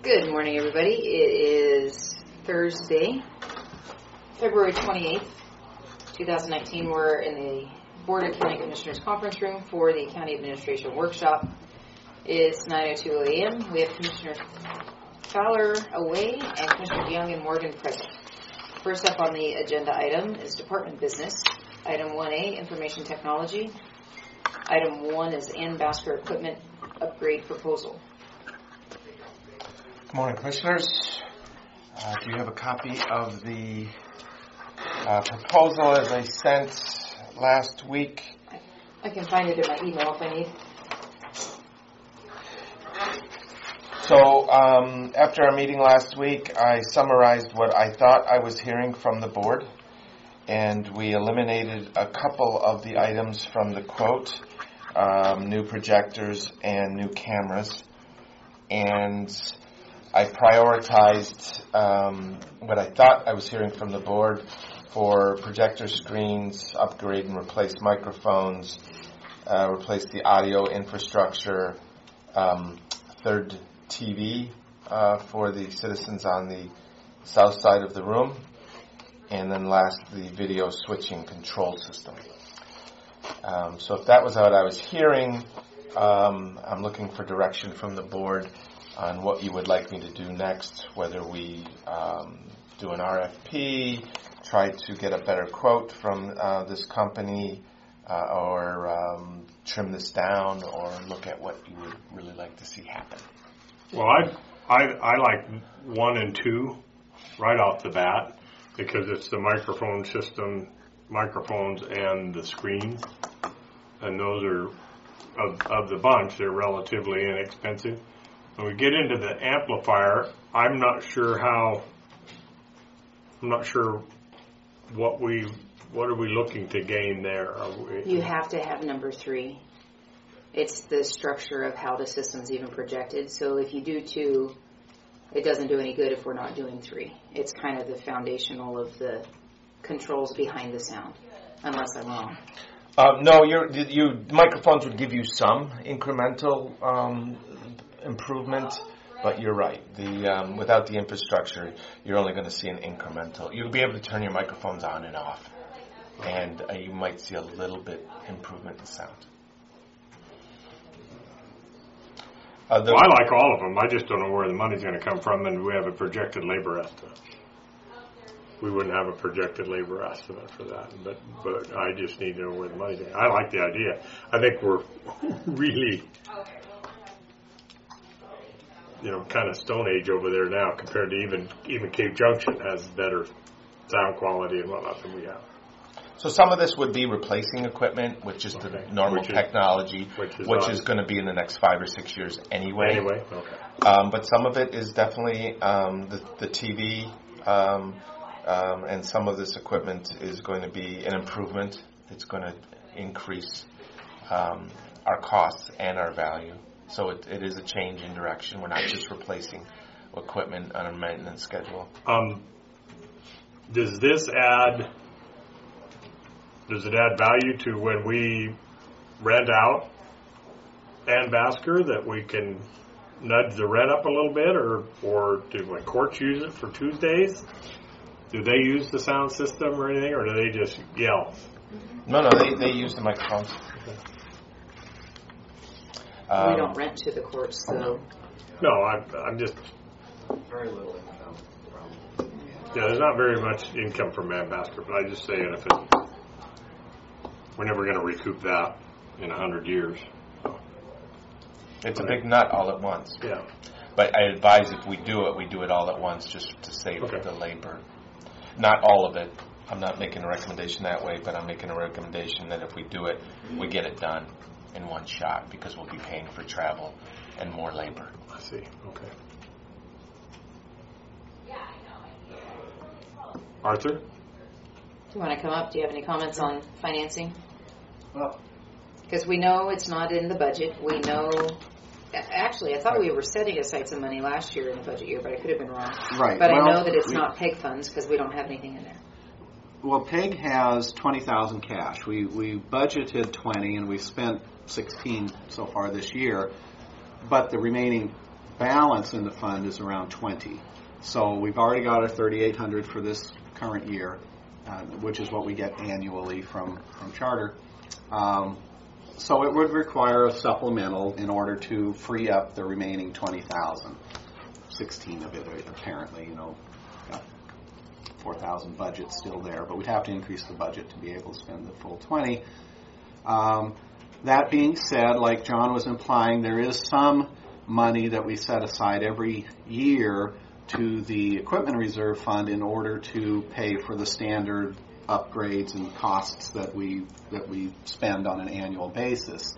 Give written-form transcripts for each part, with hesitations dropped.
Good morning, everybody. It is Thursday, February 28th, 2019. We're in the Board of County Commissioners Conference Room for the County Administration Workshop. It's 9:02 a.m. We have Commissioner Fowler away and Commissioner Young and Morgan present. First up on the agenda item is Department Business. Item 1A, Information Technology. Item 1 is Ann Basker Equipment Upgrade Proposal. Good morning, Commissioners. Do you have a copy of the proposal as I sent last week? I can find it in my email if I need. So after our meeting last week, I summarized what I thought I was hearing from the board, and we eliminated a couple of the items from the quote, new projectors and new cameras, and I prioritized what I thought I was hearing from the board for projector screens, upgrade and replace microphones, replace the audio infrastructure, third TV for the citizens on the south side of the room, and then last, the video switching control system. So if that was what I was hearing, I'm looking for direction from the board on what you would like me to do next, whether we do an RFP, try to get a better quote from this company, or trim this down, or look at what you would really like to see happen. Well, I like 1 and 2 right off the bat because it's the microphone system, microphones, and the screen, and those are of the bunch. They're relatively inexpensive. When we get into the amplifier, I'm not sure what are we looking to gain there. You have to have number 3. It's the structure of how the system's even projected. So if you do 2, it doesn't do any good if we're not doing 3. It's kind of the foundational of the controls behind the sound, unless I'm wrong. No, microphones would give you some incremental improvement, but you're right. Without the infrastructure, you're only going to see an incremental. You'll be able to turn your microphones on and off, and you might see a little bit improvement in sound. I like all of them. I just don't know where the money's going to come from, and we have a projected labor estimate. We wouldn't have a projected labor estimate for that, but I just need to know where the money's going. I like the idea. I think we're really, kind of Stone Age over there now compared to even Cape Junction has better sound quality and whatnot than we have. So some of this would be replacing equipment with just the normal technology, which is going to be in the next 5 or 6 years anyway. Okay. But some of it is definitely the TV, and some of this equipment is going to be an improvement. It's going to increase our costs and our value. So it is a change in direction. We're not just replacing equipment on a maintenance schedule. Does it add value to when we rent out Ann Basker that we can nudge the rent up a little bit, or do my courts use it for Tuesdays? Do they use the sound system or anything, or do they just yell? No, they use the microphones. We don't rent to the courts, so. No, I'm just. Very little income from. Yeah, there's not very much income from Ann Basker, but I just say it we're never going to recoup that in 100 years. So. It's a big nut all at once. Yeah. But I advise if we do it all at once just to save the labor. Not all of it. I'm not making a recommendation that way, but I'm making a recommendation that if we do it, we get it done in one shot because we'll be paying for travel and more labor. I see. Okay. Arthur? Do you want to come up? Do you have any comments on financing? Well, because we know it's not in the budget. We know. Actually, I thought we were setting aside some money last year in the budget year, but I could have been wrong. Right. But I know that it's not PEG funds because we don't have anything in there. Well, PEG has $20,000 cash. We budgeted 20, and we spent 16 so far this year. But the remaining balance in the fund is around 20. So we've already got our 3,800 for this current year, which is what we get annually from Charter. So it would require a supplemental in order to free up the remaining 20,000. 16 of it, apparently, got 4,000 budget still there, but we'd have to increase the budget to be able to spend the full 20. That being said, like John was implying, there is some money that we set aside every year to the equipment reserve fund in order to pay for the standard upgrades and costs that we spend on an annual basis.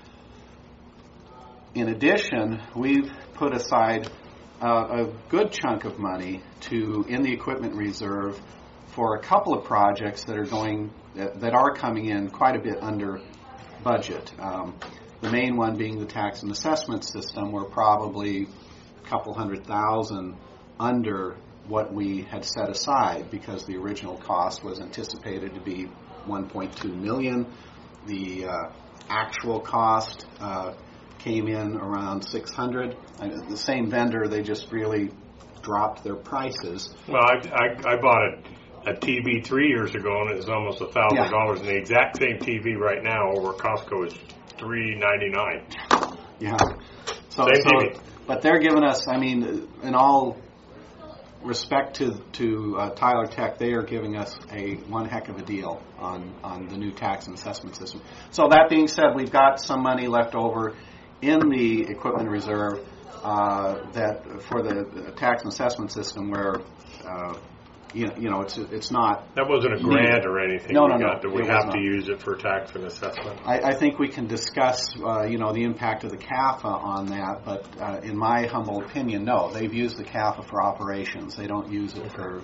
In addition, we've put aside a good chunk of money in the equipment reserve for a couple of projects that are coming in quite a bit under budget. The main one being the tax and assessment system. We're probably a couple $100,000 under what we had set aside because the original cost was anticipated to be $1.2 million. The actual cost came in around $600,000. The same vendor, they just really dropped their prices. Well, I bought a TV 3 years ago, and it was almost $1,000, and the exact same TV right now over at Costco is $399. Yeah. So, TV. But they're giving us, in all respect to Tyler Tech, they are giving us one heck of a deal on the new tax and assessment system. So that being said, we've got some money left over in the equipment reserve that for the tax and assessment system where it's not. That wasn't a grant or anything. No. We have to use it for tax and assessment. I think we can discuss, the impact of the CAFA on that, but in my humble opinion, no. They've used the CAFA for operations. They don't use it for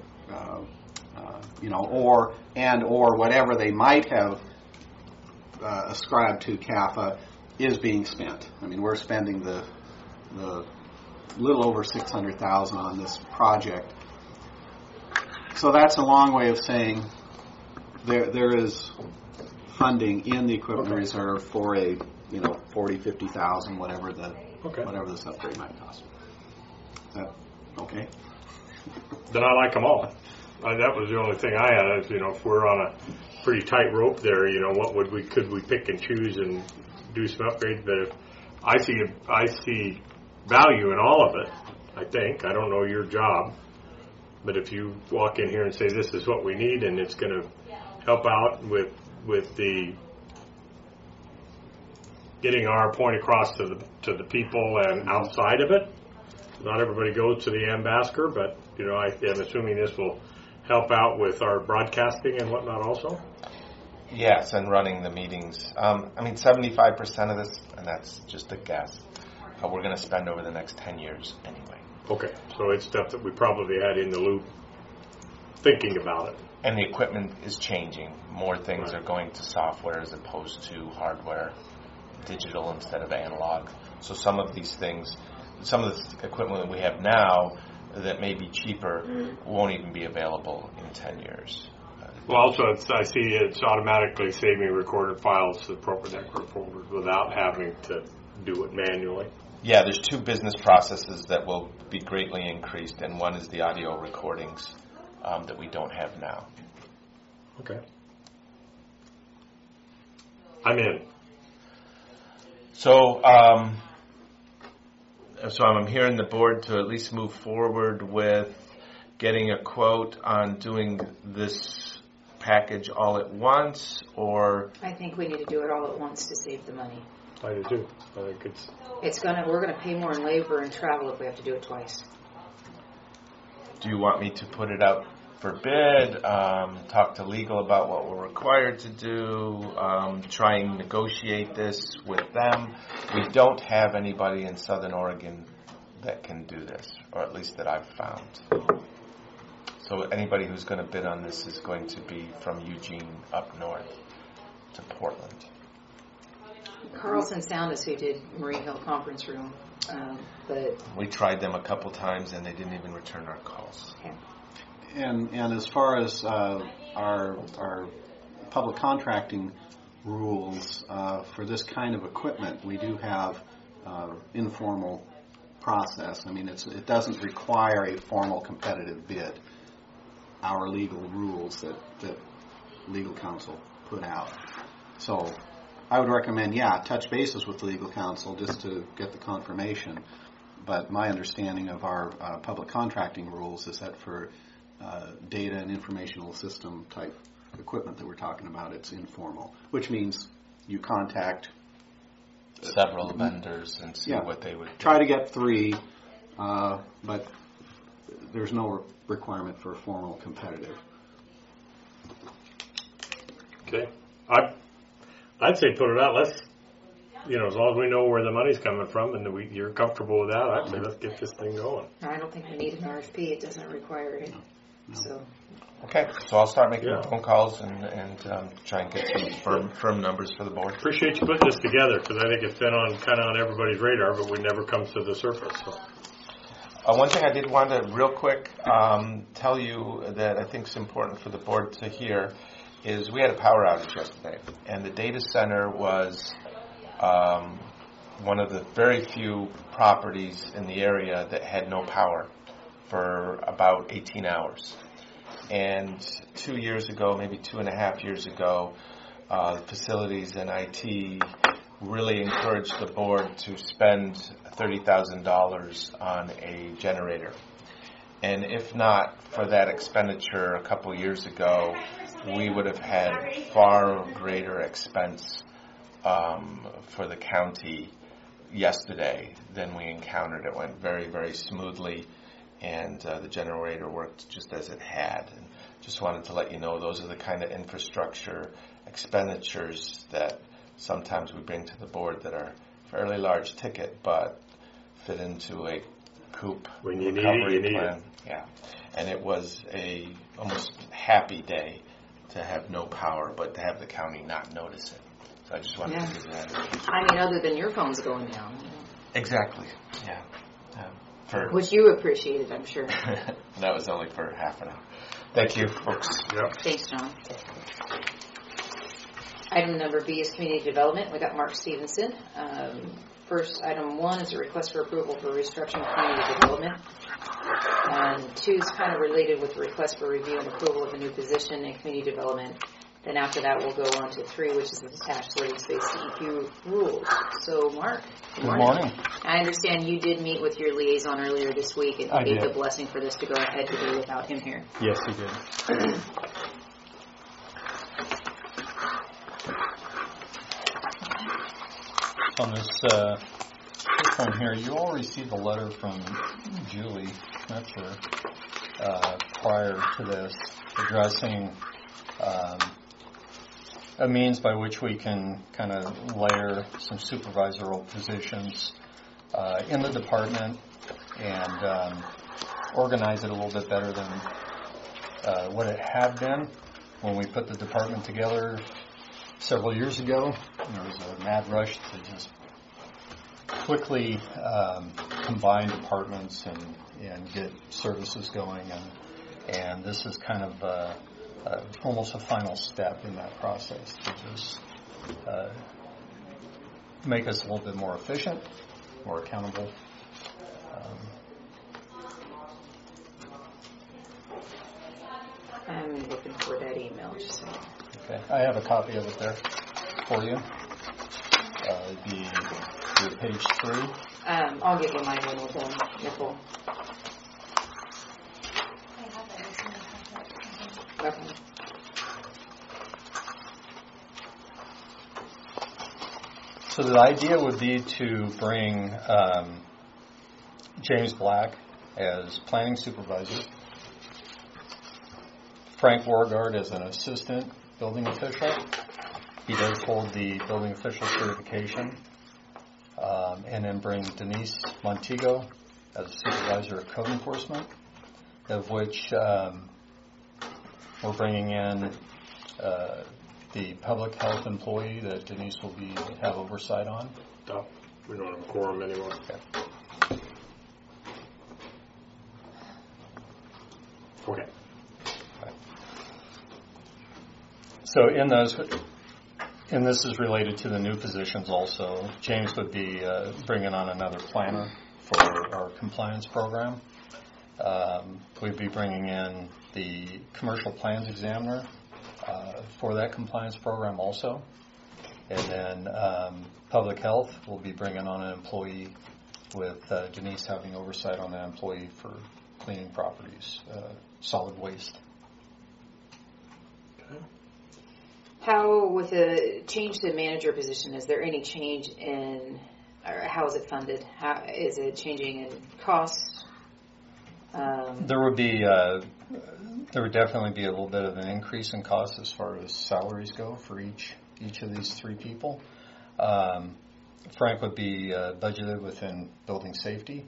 or whatever they might have ascribed to CAFA is being spent. We're spending the little over $600,000 on this project. So that's a long way of saying there is funding in the equipment reserve for a $40,000-$50,000, whatever this upgrade might cost. Is that okay? Then I like them all. That was the only thing I had. Is, if we're on a pretty tight rope there, could we pick and choose and do some upgrades? But if I see value in all of it. I think. I don't know your job. But if you walk in here and say this is what we need and it's going to help out with the getting our point across to the people and outside of it, not everybody goes to the ambassador, but I'm assuming this will help out with our broadcasting and whatnot also. Yes, and running the meetings. 75% of this, and that's just a guess, we're going to spend over the next 10 years anyway. Okay, so it's stuff that we probably had in the loop thinking about it. And the equipment is changing. More things are going to software as opposed to hardware, digital instead of analog. So some of these things, some of the equipment that we have now that may be cheaper won't even be available in 10 years. Well, also, I see it's automatically saving recorded files to the appropriate network folders without having to do it manually. Yeah, there's two business processes that will be greatly increased, and one is the audio recordings that we don't have now. Okay. I'm in. So I'm hearing the board to at least move forward with getting a quote on doing this package all at once, or... I think we need to do it all at once to save the money. I do too. I think we're gonna pay more in labor and travel if we have to do it twice. Do you want me to put it out for bid, talk to legal about what we're required to do, try and negotiate this with them? We don't have anybody in Southern Oregon that can do this, or at least that I've found. So anybody who's going to bid on this is going to be from Eugene up north to Portland. Carlson Sound is who did Marine Hill Conference Room, but we tried them a couple times and they didn't even return our calls. Okay. And as far as our public contracting rules for this kind of equipment, we do have informal process. I mean, it doesn't require a formal competitive bid. Our legal rules that legal counsel put out. So I would recommend, touch bases with legal counsel just to get the confirmation. But my understanding of our public contracting rules is that for data and informational system type equipment that we're talking about, it's informal, which means you contact several vendors and see what they would do. Try to get 3, but there's no requirement for a formal competitive. Okay. I'd say put it out. Let's, as long as we know where the money's coming from and you're comfortable with that, I'd say let's get this thing going. I don't think we need an RFP. It doesn't require it. No. So. Okay, so I'll start making phone calls and try and get some firm numbers for the board. Appreciate you putting this together because I think it's been kind of on everybody's radar, but we never comes to the surface. So. One thing I did want to real quick tell you that I think is important for the board to hear is we had a power outage yesterday, and the data center was one of the very few properties in the area that had no power for about 18 hours. And 2 years ago, maybe 2.5 years ago, facilities and IT really encouraged the board to spend $30,000 on a generator. And if not for that expenditure a couple years ago, we would have had far greater expense for the county yesterday than we encountered. It went very, very smoothly, and the generator worked just as it had. And just wanted to let you know those are the kind of infrastructure expenditures that sometimes we bring to the board that are fairly large ticket, but fit into a COOP when you recovery need it, plan. Yeah, and it was a almost happy day to have no power, but to have the county not notice it. So I just wanted to give that. I mean, other than your phones going down. Exactly. Yeah. Which you appreciated, I'm sure. That was only for half an hour. Thank you, folks. Yep. Thanks, John. Item number B is community development. We got Mark Stevenson. First, item 1 is a request for approval for restructuring community development. And 2 is kind of related with the request for review and approval of a new position in community development. Then after that, we'll go on to 3, which is the detached living space DEQ rules. So, Mark, good morning. I understand you did meet with your liaison earlier this week and gave the blessing for this to go ahead today without him here. Yes, he did. On this one here, you all received a letter from Julie Schmetzer prior to this addressing a means by which we can kind of layer some supervisory positions in the department and organize it a little bit better than what it had been when we put the department together several years ago. There was a mad rush to just quickly combine departments and get services going, and this is kind of almost a final step in that process to just make us a little bit more efficient, more accountable. I'm looking for that email. Just a second. Okay, I have a copy of it there for you. Your page 3. I'll give you mine when we're done, Nicole. Okay. So the idea would be to bring James Black as planning supervisor, Frank Wargard as an assistant building official. He does hold the building official certification. And then bring Denise Montego as a supervisor of code enforcement, of which we're bringing in the public health employee that Denise will have oversight on. No, we don't have a quorum anymore. Okay. So in those, and this is related to the new positions also, James would be bringing on another planner for our compliance program. We'd be bringing in the commercial plans examiner for that compliance program also. And then public health will be bringing on an employee with Denise having oversight on that employee for cleaning properties, solid waste. How, with a change to manager position, is there any change in, or how is it funded? How is it changing in costs? There would definitely be a little bit of an increase in cost as far as salaries go for each of these three people. Frank would be budgeted within building safety.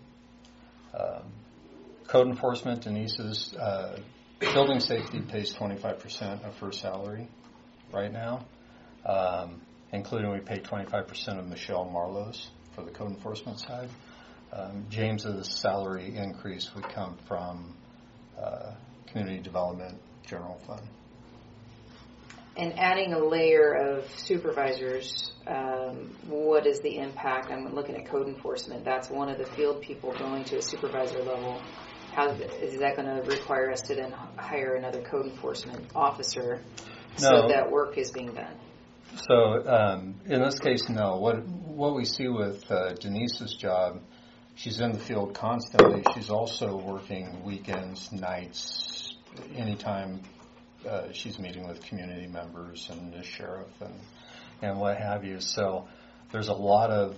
Code enforcement, Denise's building safety pays 25% of her salary right now, including we pay 25% of Michelle Marlowe's for the code enforcement side. James's salary increase would come from community development general fund. And adding a layer of supervisors, what is the impact? I'm looking at code enforcement. That's one of the field people going to a supervisor level. How is that going to require us to then hire another code enforcement officer so that work is being done? So in this case, no. What we see with Denise's job, she's in the field constantly. She's also working weekends, nights, anytime she's meeting with community members and the sheriff and what have you. So there's a lot of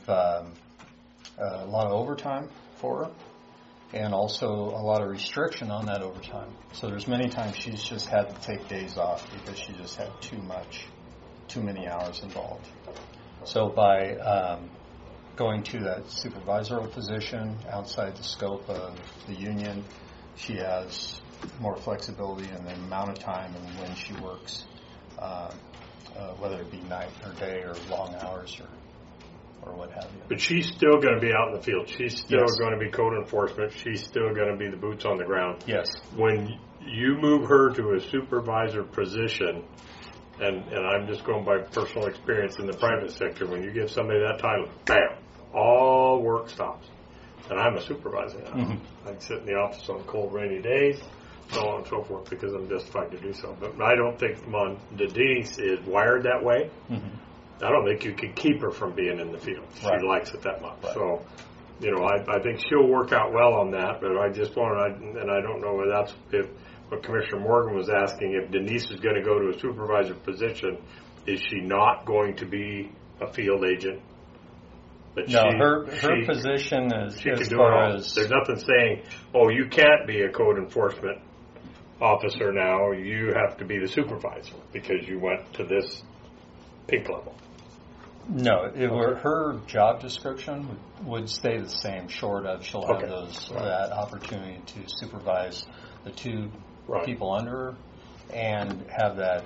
overtime for her, and also a lot of restriction on that overtime. So there's many times she's just had to take days off because she just had too many hours involved. So by going to that supervisorial position outside the scope of the union, she has more flexibility in the amount of time and when she works, whether it be night or day or long hours or what have you. But she's still going to be out in the field. She's still Yes. going to be code enforcement. She's still going to be the boots on the ground. Yes. When you move her to a supervisor position, and I'm just going by personal experience in the private sector, when you give somebody that title, bam, all work stops. And I'm a supervisor now. Mm-hmm. I can sit in the office on cold, rainy days, so on and so forth, because I'm justified to do so. But I don't think Denise is wired that way. Mm-hmm. I don't think you can keep her from being in the field. She Right. likes it that much. Right. So, I think she'll work out well on that, but I just want to, and I don't know whether that's what Commissioner Morgan was asking, if Denise is going to go to a supervisor position, is she not going to be a field agent? But No, her position is she as can do it far all. as There's nothing saying, oh, you can't be a code enforcement officer now. You have to be the supervisor because you went to this pink level. no, her job description would stay the same, short of she'll have Okay. that opportunity to supervise the two Right. people under her and have that,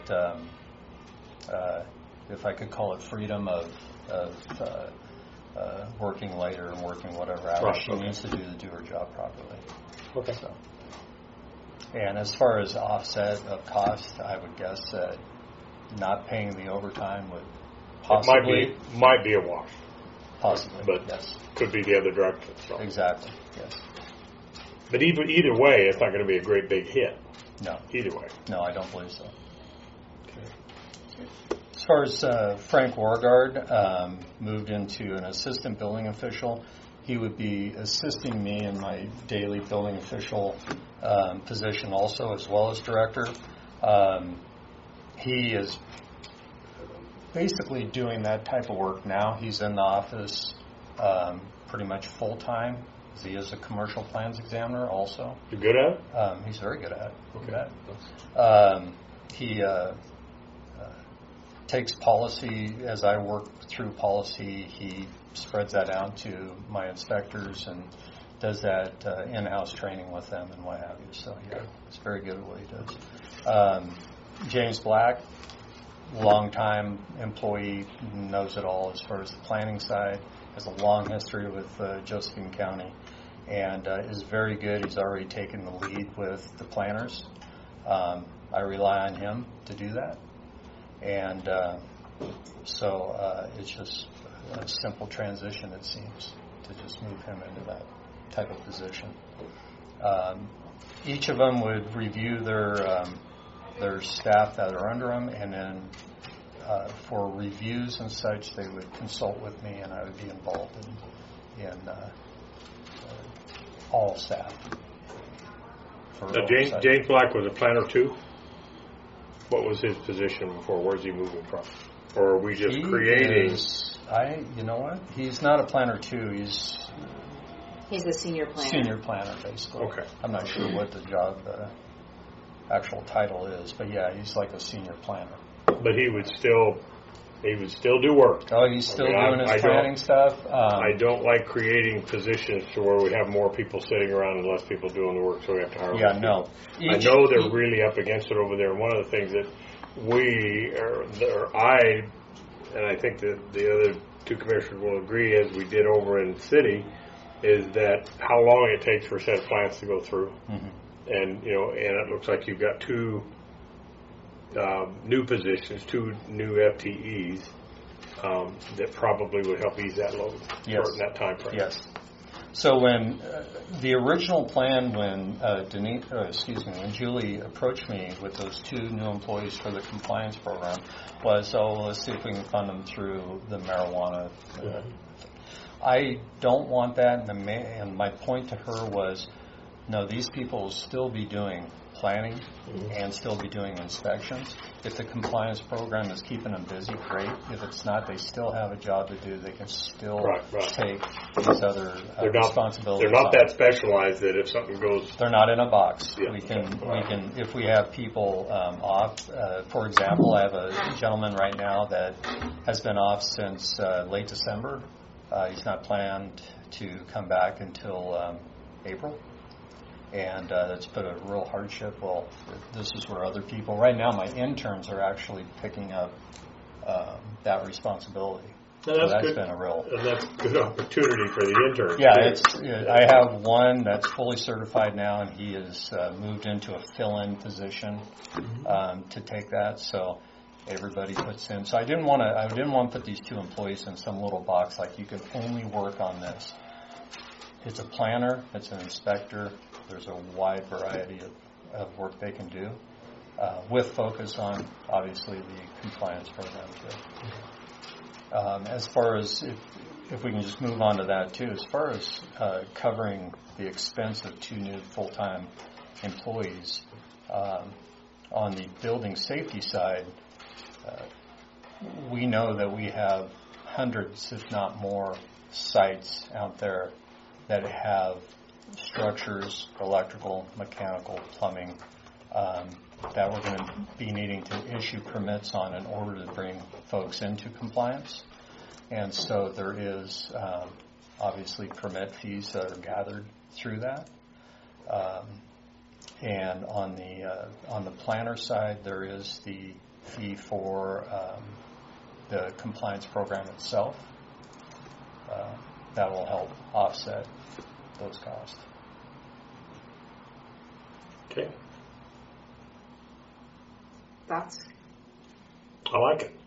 if I could call it, freedom of working later and working whatever hours Right, she okay. needs to do her job properly. Okay. So, and as far as offset of cost, I would guess that not paying the overtime would possibly, Might be a wash. possibly, but- yes, Could be the other direction. So. exactly, yes. But either way, it's not going to be a great big hit. No, Either way. no, I don't believe so. As far as Frank Wargard moved into an assistant building official, he would be assisting me in my daily building official position also, as well as director. He is basically doing that type of work now. He's in the office pretty much full time. He is a commercial plans examiner also. You good at it? He's very good at it. Okay. He takes policy. As I work through policy, he spreads that out to my inspectors and does that in-house training with them and what have you. So yeah, he's very good at what he does. James Black, longtime employee, knows it all as far as the planning side, has a long history with Josephine County, and is very good. He's already taken the lead with the planners. I rely on him to do that. And so it's just a simple transition, it seems, to just move him into that. type of position. Each of them would review their staff that are under them, and then for reviews and such, they would consult with me, and I would be involved in all staff. James Black was a planner too. What was his position before? Where's he moving from? Or are we just creating? You know what? He's not a planner too. He's a senior planner. Senior planner, basically. Okay. I'm not sure what the job actual title is, but yeah, he's like a senior planner. But he would still do work. Oh, he's still doing his planning stuff. I don't like creating positions to where we have more people sitting around and less people doing the work, so we have to hire more people. I know they're really up against it over there, and one of the things that I think that the other two commissioners will agree, as we did over in city, is that how long it takes for a set of plans to go through. Mm-hmm. And it looks like you've got two new positions, two new FTEs that probably would help ease that load in that time frame. Yes. So when the original plan, when Julie approached me with those two new employees for the compliance program, was, let's see if we can fund them through the marijuana. I don't want that, and my point to her was, no, these people will still be doing planning and still be doing inspections. If the compliance program is keeping them busy, great. If it's not, they still have a job to do. They can still take these other responsibilities. They're not that specialized that if something goes, they're not in a box. Yeah. We can if we have people off. For example, I have a gentleman right now that has been off since late December. He's not planned to come back until April. And that's put a real hardship. Well, this is where other people, right now my interns are actually picking up that responsibility. So that's good. Been a real... And that's a good opportunity for the interns. Yeah, I have one that's fully certified now, and he has moved into a fill-in position to take that. So everybody puts in. So I didn't want to put these two employees in some little box like you can only work on this. It's a planner, it's an inspector. There's a wide variety of work they can do, with focus on, obviously, the compliance program too. As far as, if we can just move on to that too, as far as covering the expense of two new full-time employees, on the building safety side, we know that we have hundreds, if not more, sites out there that have structures, electrical, mechanical, plumbing, that we're going to be needing to issue permits on in order to bring folks into compliance. And so there is obviously permit fees that are gathered through that. And on the planner side, there is the fee for the compliance program itself. That will help offset those costs. Okay. Thoughts? I like it.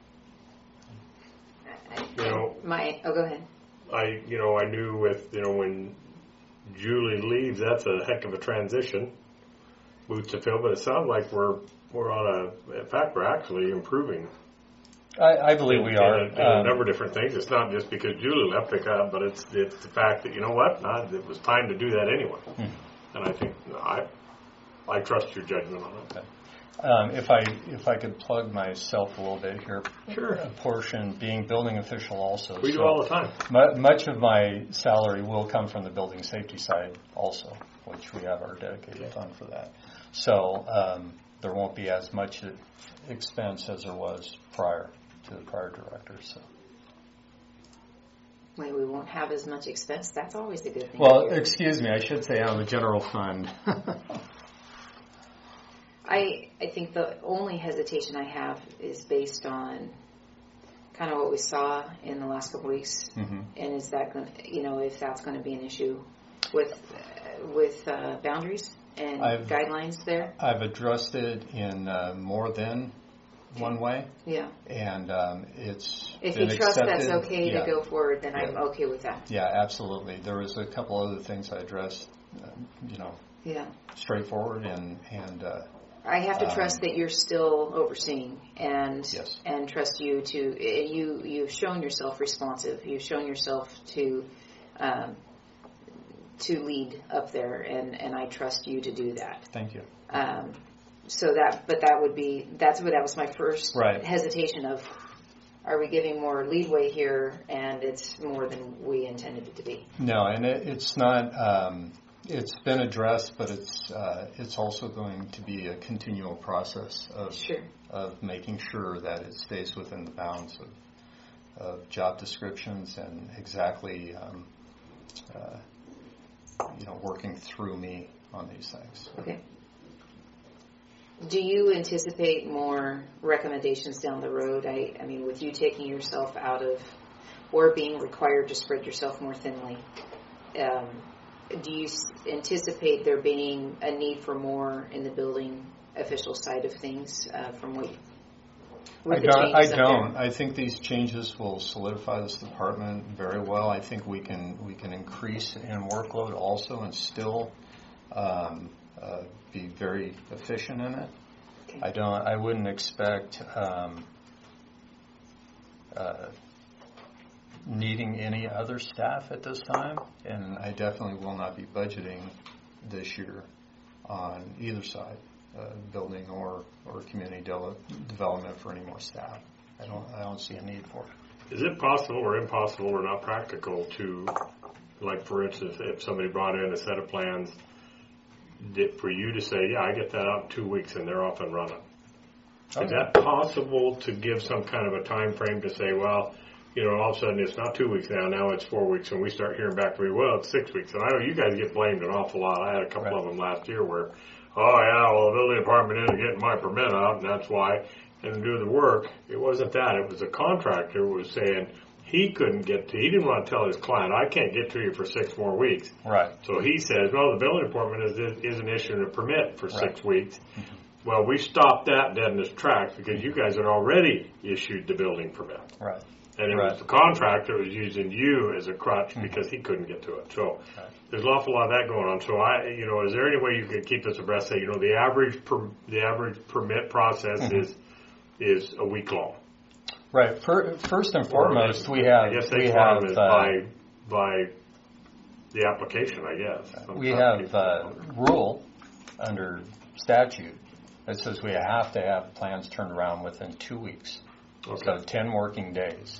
Go ahead. I knew with, when Julie leaves, that's a heck of a transition. Boots to fill, but it sounds like we're on in fact, we're actually improving. I believe we are. In a number of different things. It's not just because Julie left the club, but it's the fact that, it was time to do that anyway. And I think I trust your judgment on it. Okay. If I could plug myself a little bit here. Sure. A portion being building official also. We do all the time. Much of my salary will come from the building safety side also, which we have our dedicated fund for that. So there won't be as much expense as there was prior to the prior director. So. Wait, we won't have as much expense? That's always a good thing. Well, excuse me, I should say on the general fund. I think the only hesitation I have is based on kind of what we saw in the last couple weeks, and is that going to, if that's going to be an issue with boundaries and guidelines there? I've addressed it in more than one way, Yeah. and it's If been you trust that's accepted. okay Yeah. to go forward, then I'm Yeah. okay with that. Yeah, absolutely. There was a couple other things I addressed, Yeah. straightforward, and I have to trust that you're still overseeing and Yes. and trust you to you've shown yourself responsive. You've shown yourself to lead up there, and I trust you to do that. thank you. That was my first Right. hesitation of, are we giving more leeway here, and it's more than we intended it to be. No, and it's not. It's been addressed, but it's also going to be a continual process Sure. of making sure that it stays within the bounds of job descriptions and exactly working through me on these things. Okay. Do you anticipate more recommendations down the road? I mean, with you taking yourself out of, or being required to spread yourself more thinly, do you anticipate there being a need for more in the building official side of things from what? I don't. I think these changes will solidify this department very well. I think we can increase in workload also and still be very efficient in it. Okay. I wouldn't expect needing any other staff at this time, and I definitely will not be budgeting this year on either side, building or community development, for any more staff. I don't see a need for it. Is it possible or impossible or not practical to, like for instance, if somebody brought in a set of plans, for you to say, yeah, I get that out in 2 weeks and they're off and running? Okay. Is that possible to give some kind of a time frame to say, well, all of a sudden it's not 2 weeks now it's 4 weeks, and we start hearing back from you, well, it's 6 weeks. And I know you guys get blamed an awful lot. I had a couple of them last year where, oh yeah, well, the building department isn't getting my permit out, and that's why, and do the work. It wasn't that. It was the contractor who was saying he didn't want to tell his client, I can't get to you for 6 more weeks. Right. So he says, well, the building department isn't issuing a permit for 6 weeks. Mm-hmm. Well, we stopped that dead in its tracks because you guys had already issued the building permit. Right. And it was the contractor who was using you as a crutch because he couldn't get to it. So there's an awful lot of that going on. So is there any way you could keep us abreast? Say, the average permit process is a week long. Right. First and foremost, we have by the application, I guess. We have rule under statute that says we have to have plans turned around within 2 weeks. Okay. So 10 working days.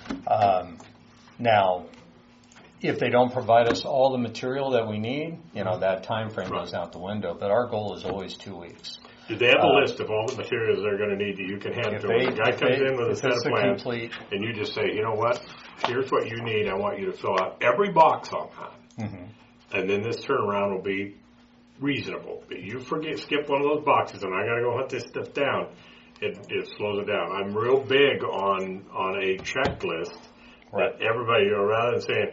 Now, if they don't provide us all the material that we need, that time frame goes out the window. But our goal is always 2 weeks. Do they have a list of all the materials they're going to need that you can hand to them? The guy comes in with a set of plans, and you just say, you know what? Here's what you need. I want you to fill out every box on that. Mm-hmm. And then this turnaround will be reasonable. But you skip one of those boxes, and I got to go hunt this stuff down. It slows it down. I'm real big on a checklist that everybody, rather than saying,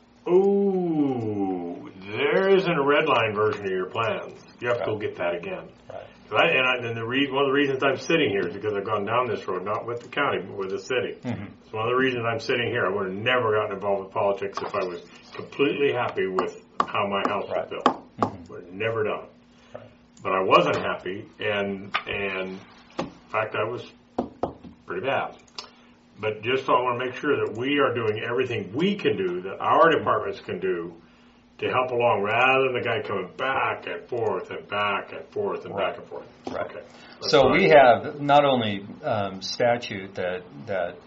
ooh, there isn't a red line version of your plans, you have to go get that again. Right. One of the reasons I'm sitting here is because I've gone down this road, not with the county, but with the city. Mm-hmm. So one of the reasons I'm sitting here, I would have never gotten involved with politics if I was completely happy with how my house was built. Mm-hmm. Would have never done it. Right. But I wasn't happy, and in fact, I was pretty bad. But just I want to make sure that we are doing everything we can do, that our departments can do, to help along, rather than the guy coming back and forth and back and forth and back and forth. Right. Okay. So we have not only statute that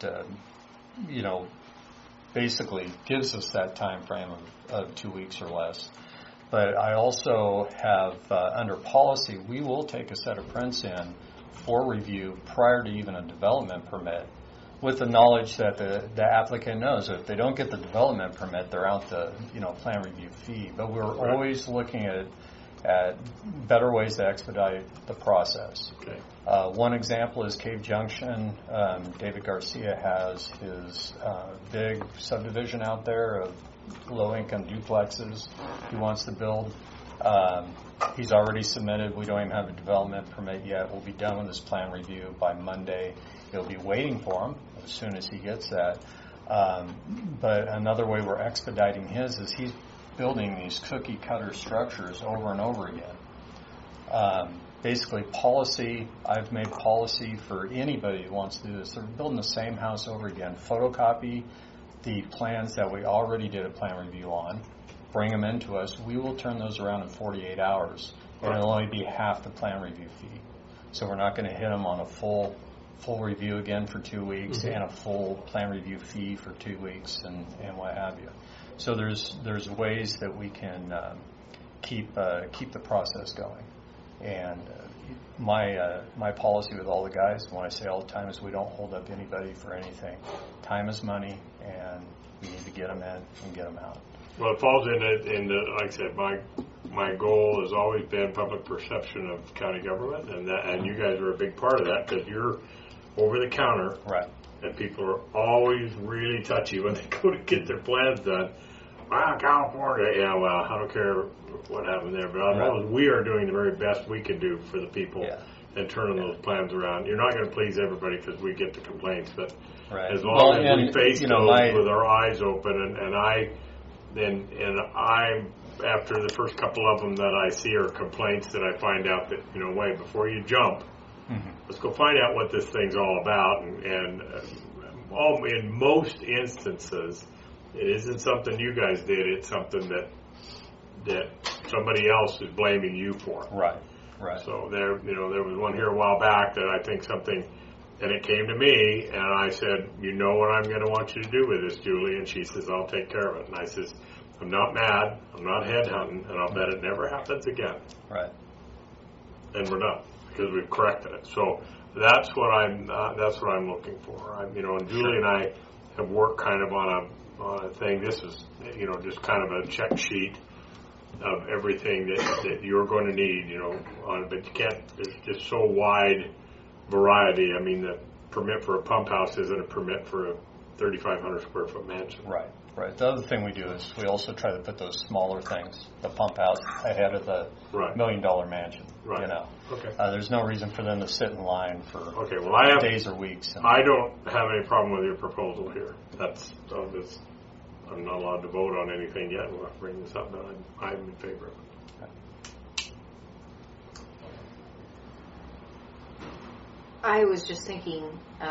basically gives us that time frame of 2 weeks or less, but I also have under policy we will take a set of prints in for review prior to even a development permit, with the knowledge that the applicant knows that if they don't get the development permit, they're out the plan review fee. But we're always looking at better ways to expedite the process. Okay. One example is Cave Junction. David Garcia has his big subdivision out there of low-income duplexes he wants to build. He's already submitted. We don't even have a development permit yet. We'll be done with his plan review by Monday. He'll be waiting for him as soon as he gets that. But another way we're expediting his is he's building these cookie cutter structures over and over again. Basically policy, I've made policy for anybody who wants to do this. They're building the same house over again. Photocopy the plans that we already did a plan review on, bring them into us. We will turn those around in 48 hours, and it'll only be half the plan review fee. So we're not going to hit them on a full review again for 2 weeks and a full plan review fee for 2 weeks and what have you. So there's ways that we can keep the process going. And my policy with all the guys, what I say all the time, is we don't hold up anybody for anything. Time is money, and we need to get them in and get them out. Well, it falls in like I said, my goal has always been public perception of county government, and you guys are a big part of that because you're over the counter, right? And people are always really touchy when they go to get their plans done. Wow, California, yeah, well, I don't care what happened there, but I know we are doing the very best we can do for the people and turning those plans around. You're not going to please everybody because we get the complaints, but as long as we face those with our eyes open, and I after the first couple of them that I see are complaints that I find out that, wait, before you jump, let's go find out what this thing's all about, and in most instances, it isn't something you guys did. It's something that somebody else is blaming you for. Right. So there was one here a while back that I think something, and it came to me, and I said, you know what I'm going to want you to do with this, Julie? And she says, I'll take care of it. And I says, I'm not mad. I'm not headhunting, and I'll bet it never happens again. Right. And we're done because we've corrected it. So that's what I'm looking for. And Julie and I have worked kind of on a thing. This is, just kind of a check sheet of everything that you're going to need, but you can't, there's just so wide variety. I mean, the permit for a pump house isn't a permit for a 3,500 square foot mansion. Right. The other thing we do is we also try to put those smaller things, the pump house, ahead of the $1 million mansion. Right. Okay. There's no reason for them to sit in line for days or weeks. I don't have any problem with your proposal here. I'm not allowed to vote on anything yet. We'll have to bring this up, but I'm in favor of it. I was just thinking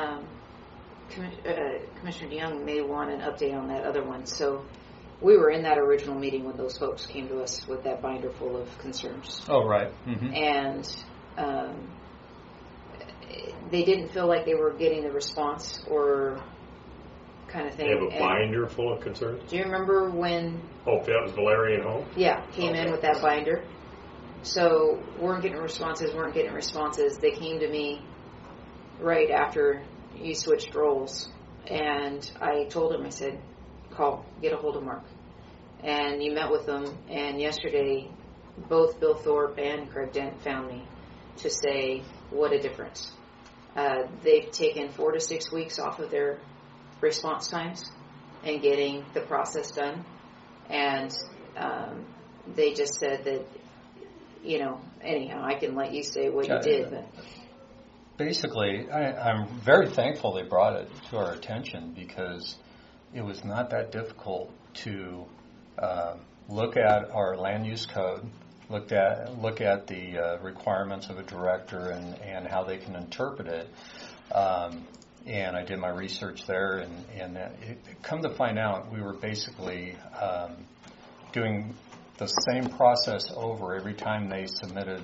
Commissioner DeYoung may want an update on that other one. So we were in that original meeting when those folks came to us with that binder full of concerns. Oh, right. Mm-hmm. And they didn't feel like they were getting the response or kind of thing. They have a binder full of concerns? Do you remember when... Oh, that was Valerian Home? Yeah, came in with that binder. So weren't getting responses. They came to me right after you switched roles. And I told him, I said, get a hold of Mark. And you met with them. And yesterday, both Bill Thorpe and Craig Dent found me to say, what a difference. They've taken 4 to 6 weeks off of their response times and getting the process done, and they just said that, anyhow, I can let you say what you did. But basically, I'm very thankful they brought it to our attention because it was not that difficult to look at our land use code, look at the requirements of a director and how they can interpret it. And I did my research there, and come to find out, we were basically doing the same process over every time they submitted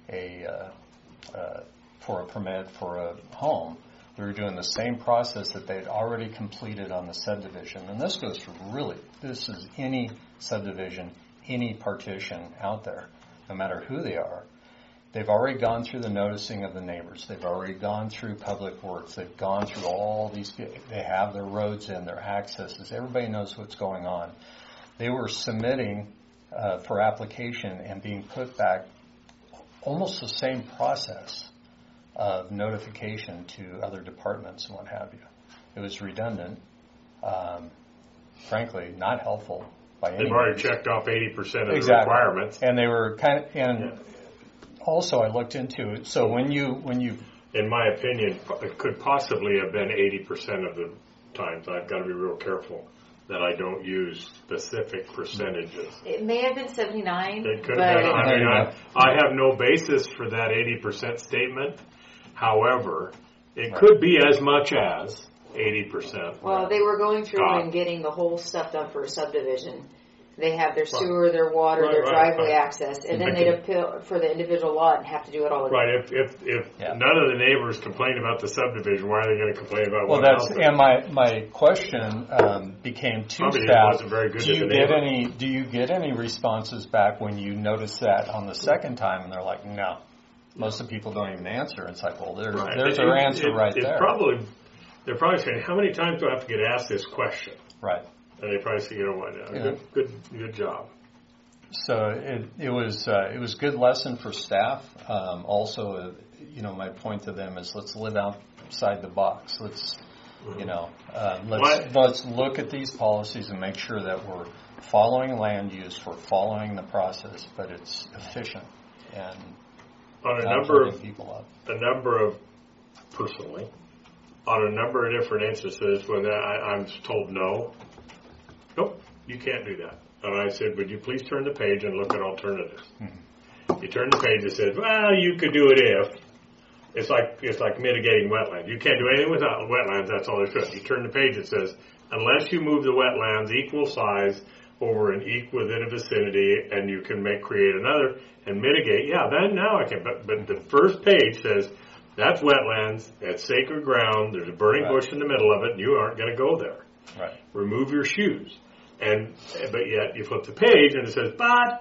for a permit for a home. We were doing the same process that they'd already completed on the subdivision. And this goes for this is any subdivision, any partition out there, no matter who they are. They've already gone through the noticing of the neighbors. They've already gone through public works. They've gone through all these. They have their roads in, their accesses. Everybody knows what's going on. They were submitting for application and being put back almost the same process of notification to other departments and what have you. It was redundant, frankly, not helpful, by any They've already means. checked off 80% of the Exactly. requirements. And they were kind of, and Yeah. also I looked into it. So when you In my opinion, it could possibly have been 80% of the times. I've got to be real careful that I don't use specific percentages. It may have been 79, It could but have been. I mean, Yeah. I have no basis for that 80% statement. However, it Right. could be as much as 80%. well, they were going through Ah. and getting the whole stuff done for a subdivision. They have their sewer, their water, Right, their right, driveway right. access, and then Okay. they'd appeal for the individual lot and have to do it all again. Right. If Yeah. none of the neighbors complain about the subdivision, why are they going to complain about well, one that's house? and my question became to Probably staff. wasn't very good do to you the get neighbor. do you get any responses back when you notice that on the second time and they're like, no? Most of the people don't even answer. It's like, well, there's Right. there's their answer right it's there. They're probably saying, how many times do I have to get asked this question? Right. And they probably say, you know what, Yeah. good job. So it was good lesson for staff. Also, my point to them is let's live outside the box. Let's let's look at these policies and make sure that we're following land use, we're following the process, but it's efficient and On a not number holding of people up. personally, on a number of different instances when I'm told nope, you can't do that. And I said, would you please turn the page and look at alternatives? You turn the page and says, well, you could do it if. It's like mitigating wetlands. You can't do anything without wetlands, that's all there is. You turn the page, it says, unless you move the wetlands equal size over within a vicinity and you can create another and mitigate, then now I can. But the first page says, that's wetlands, that's sacred ground, there's a burning Right. bush in the middle of it, and you aren't going to go there. Right. Remove your shoes. But yet you flip the page and it says,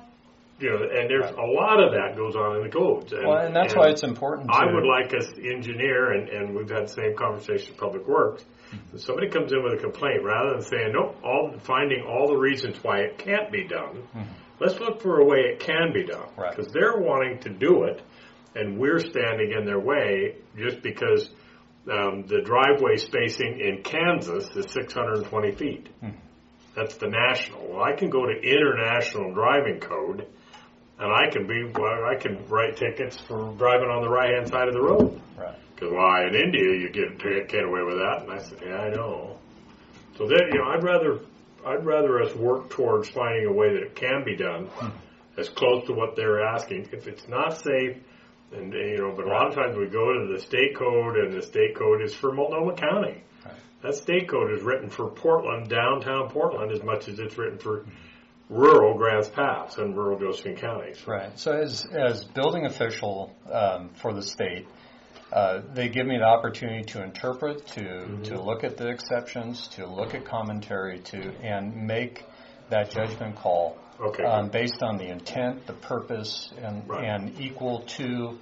and there's Right. a lot of that goes on in the codes. And that's why it's important. I would like us engineer, and we've had the same conversation with Public Works. If somebody comes in with a complaint, rather than saying, nope, finding all the reasons why it can't be done, let's look for a way it can be done. Right. Because they're wanting to do it, and we're standing in their way just because the driveway spacing in Kansas is 620 feet. That's the national. Well, I can go to international driving code, and I can write tickets for driving on the right-hand side of the road. Right. Because in India you get away with that, and I said, yeah, I know. So then, I'd rather us work towards finding a way that it can be done, as close to what they're asking. If it's not safe, and but a lot of times we go to the state code, and the state code is for Multnomah County. Right. That state code is written for Portland, downtown Portland, as much as it's written for rural Grants Pass and rural Josephine counties. Right. So as building official for the state, they give me the opportunity to interpret, to look at the exceptions, to look at commentary, and make that judgment call Okay. based on the intent, the purpose, Right. and equal to,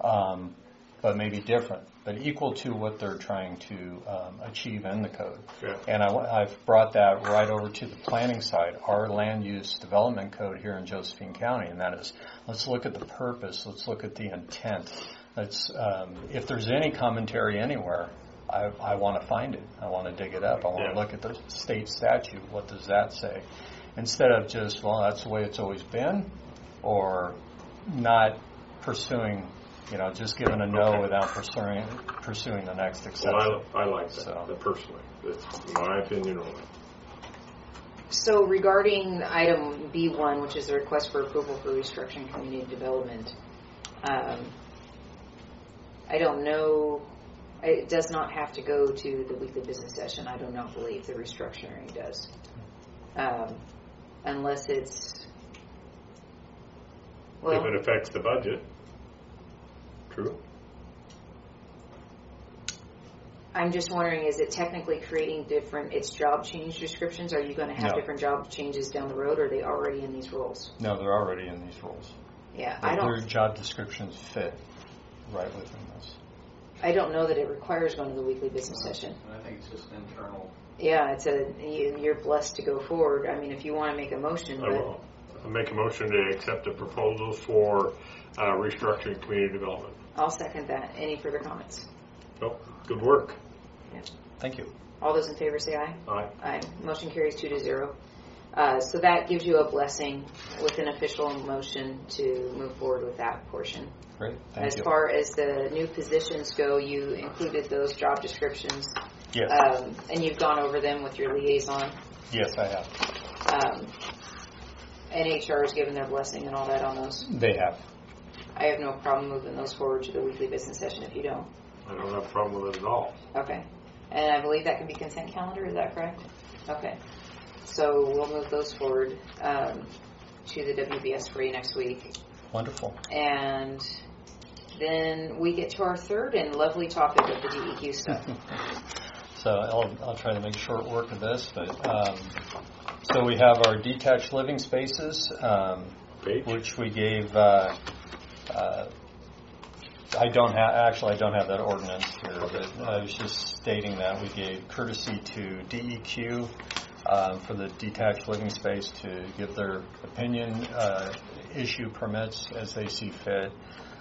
but maybe different, but equal to what they're trying to achieve in the code. Yeah. And I've brought that right over to the planning side, our land use development code here in Josephine County, and that is, let's look at the purpose, let's look at the intent. Let's, if there's any commentary anywhere, I want to find it. I want to dig it up. I want to look at the state statute. What does that say? Instead of just, well, that's the way it's always been, or not pursuing, just giving a no without pursuing the next exception. Well, I like that, So. personally. That's my opinion only. So regarding item B1, which is the request for approval for restructuring community development, I don't know. It does not have to go to the weekly business session. I do not believe the restructuring does. Unless it's, If it affects the budget. True. I'm just wondering, is it technically creating its job change descriptions? Are you going to have No. different job changes down the road, or are they already in these roles? No, they're already in these roles. Yeah, Their job descriptions fit right within this. I don't know that it requires going to the weekly business session. I think it's just internal. Yeah, you're blessed to go forward. I mean, if you want to make a motion, I will. I'll make a motion to accept the proposal for restructuring community development. I'll second that. Any further comments? Nope. Good work. Thank you. All those in favor say aye. Aye. Aye. Motion carries 2-0. So that gives you a blessing with an official motion to move forward with that portion. Great, thank As you. far as the new positions go, you included those job descriptions. Yes. And you've gone over them with your liaison. Yes, I have. And HR has given their blessing and all that on those. They have. I have no problem moving those forward to the weekly business session if you don't. I don't have a problem with it at all. Okay. And I believe that can be consent calendar, is that correct? Okay. So we'll move those forward to the WBS for you next week. Wonderful. And then we get to our third and lovely topic of the DEQ stuff. So I'll try to make short work of this, but so we have our detached living spaces, which we gave. I don't have that ordinance here, but I was just stating that we gave courtesy to DEQ for the detached living space to give their opinion, issue permits as they see fit.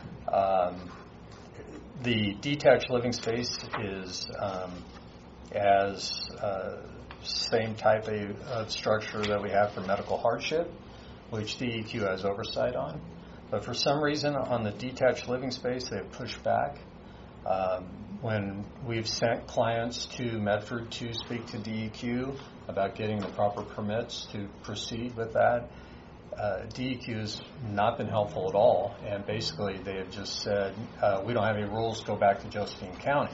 The detached living space is as same type of structure that we have for medical hardship, which DEQ has oversight on. But for some reason, on the detached living space, they've pushed back. When we've sent clients to Medford to speak to DEQ about getting the proper permits to proceed with that, DEQ has not been helpful at all. And basically, they have just said, we don't have any rules, go back to Josephine County.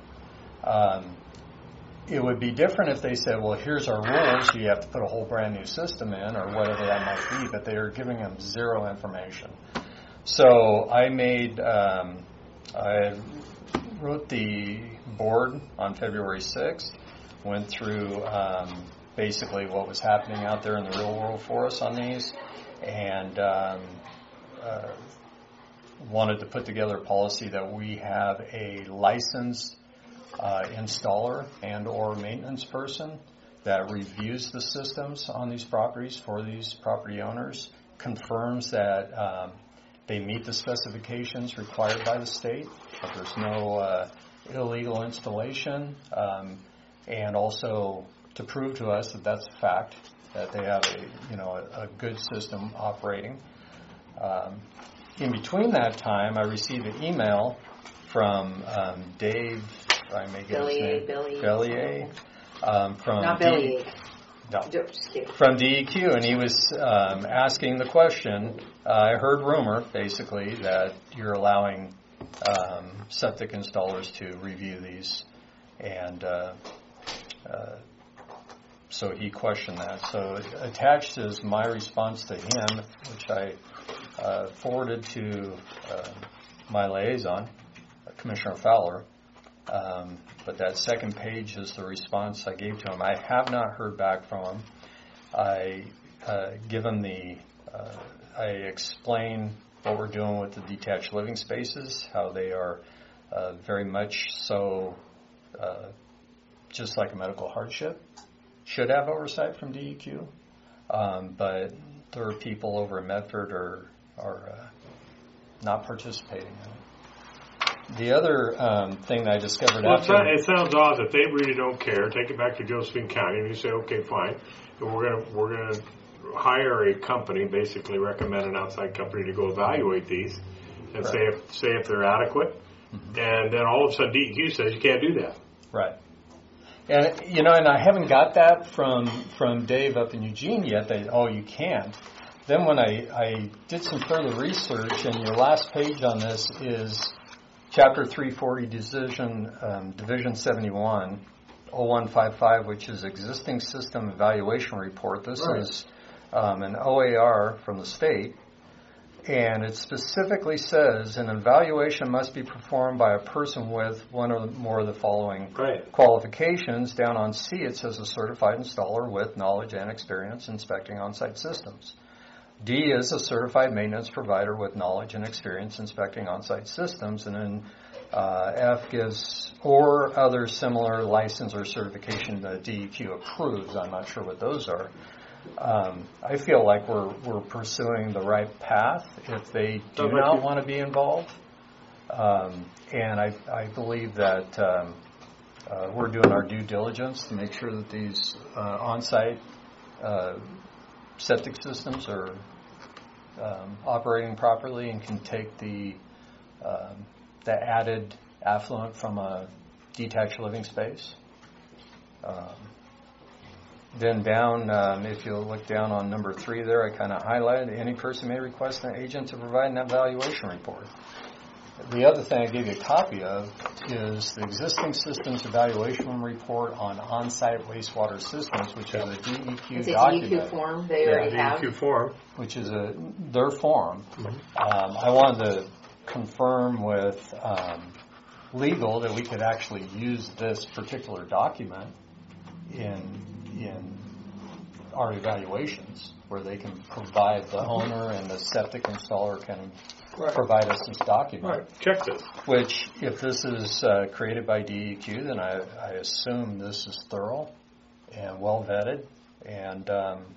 It would be different if they said, well, here's our rules, you have to put a whole brand new system in, or whatever that might be, but they are giving them zero information. So I wrote the board on February 6th, went through basically what was happening out there in the real world for us on these, and wanted to put together a policy that we have a licensed installer and or maintenance person that reviews the systems on these properties for these property owners, confirms that they meet the specifications required by the state, that there's no illegal installation, and also to prove to us that that's a fact, that they have a good system operating. In between that time, I received an email from Dave. I may get his name. Bellier. From Not Bellier. No. Just kidding. From DEQ, and he was asking the question. I heard rumor, basically, that you're allowing septic installers to review these, and so he questioned that. So attached is my response to him, which I forwarded to my liaison, Commissioner Fowler. But that second page is the response I gave to him. I have not heard back from him. I give him I explain what we're doing with the detached living spaces, how they are very much so just like a medical hardship. Should have oversight from DEQ, but there are people over in Medford are not participating in it. The other thing that I discovered after... It sounds odd that they really don't care. Take it back to Josephine County, and you say, okay, fine. And we're gonna hire a company, basically recommend an outside company to go evaluate these, and right. say if they're adequate. Mm-hmm. And then all of a sudden DEQ says you can't do that. Right. And and I haven't got that from Dave up in Eugene yet. You can't. Then when I did some further research, and your last page on this is Chapter 340, Division 71, 0155, which is Existing System Evaluation Report. This right. is an OAR from the state, and it specifically says an evaluation must be performed by a person with one or more of the following right. qualifications. Down on C, it says a certified installer with knowledge and experience inspecting on-site systems. D is a certified maintenance provider with knowledge and experience inspecting on-site systems, and then F gives or other similar license or certification that DEQ approves. I'm not sure what those are. I feel like we're pursuing the right path if they do not want to be involved, and I believe that we're doing our due diligence to make sure that these on-site septic systems are operating properly and can take the added affluent from a detached living space. Then down, if you look down on number 3 there, I kind of highlighted, any person may request an agent to provide an evaluation report. The other thing I gave you a copy of is the existing systems evaluation report on on-site wastewater systems, which is a DEQ It's a document. DEQ form they already have. DEQ form. Which is their form. I wanted to confirm with legal that we could actually use this particular document in our evaluations, where they can provide the owner and the septic installer can provide us this document. Right. Check this. Which, if this is created by DEQ, then I assume this is thorough and well vetted, and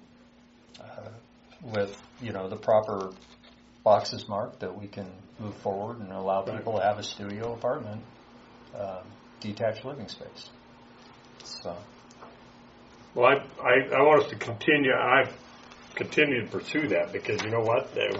with the proper boxes marked, that we can move forward and allow people to have a studio apartment, detached living space. So. Well, I want us to continue. I've continued to pursue that because you know what? That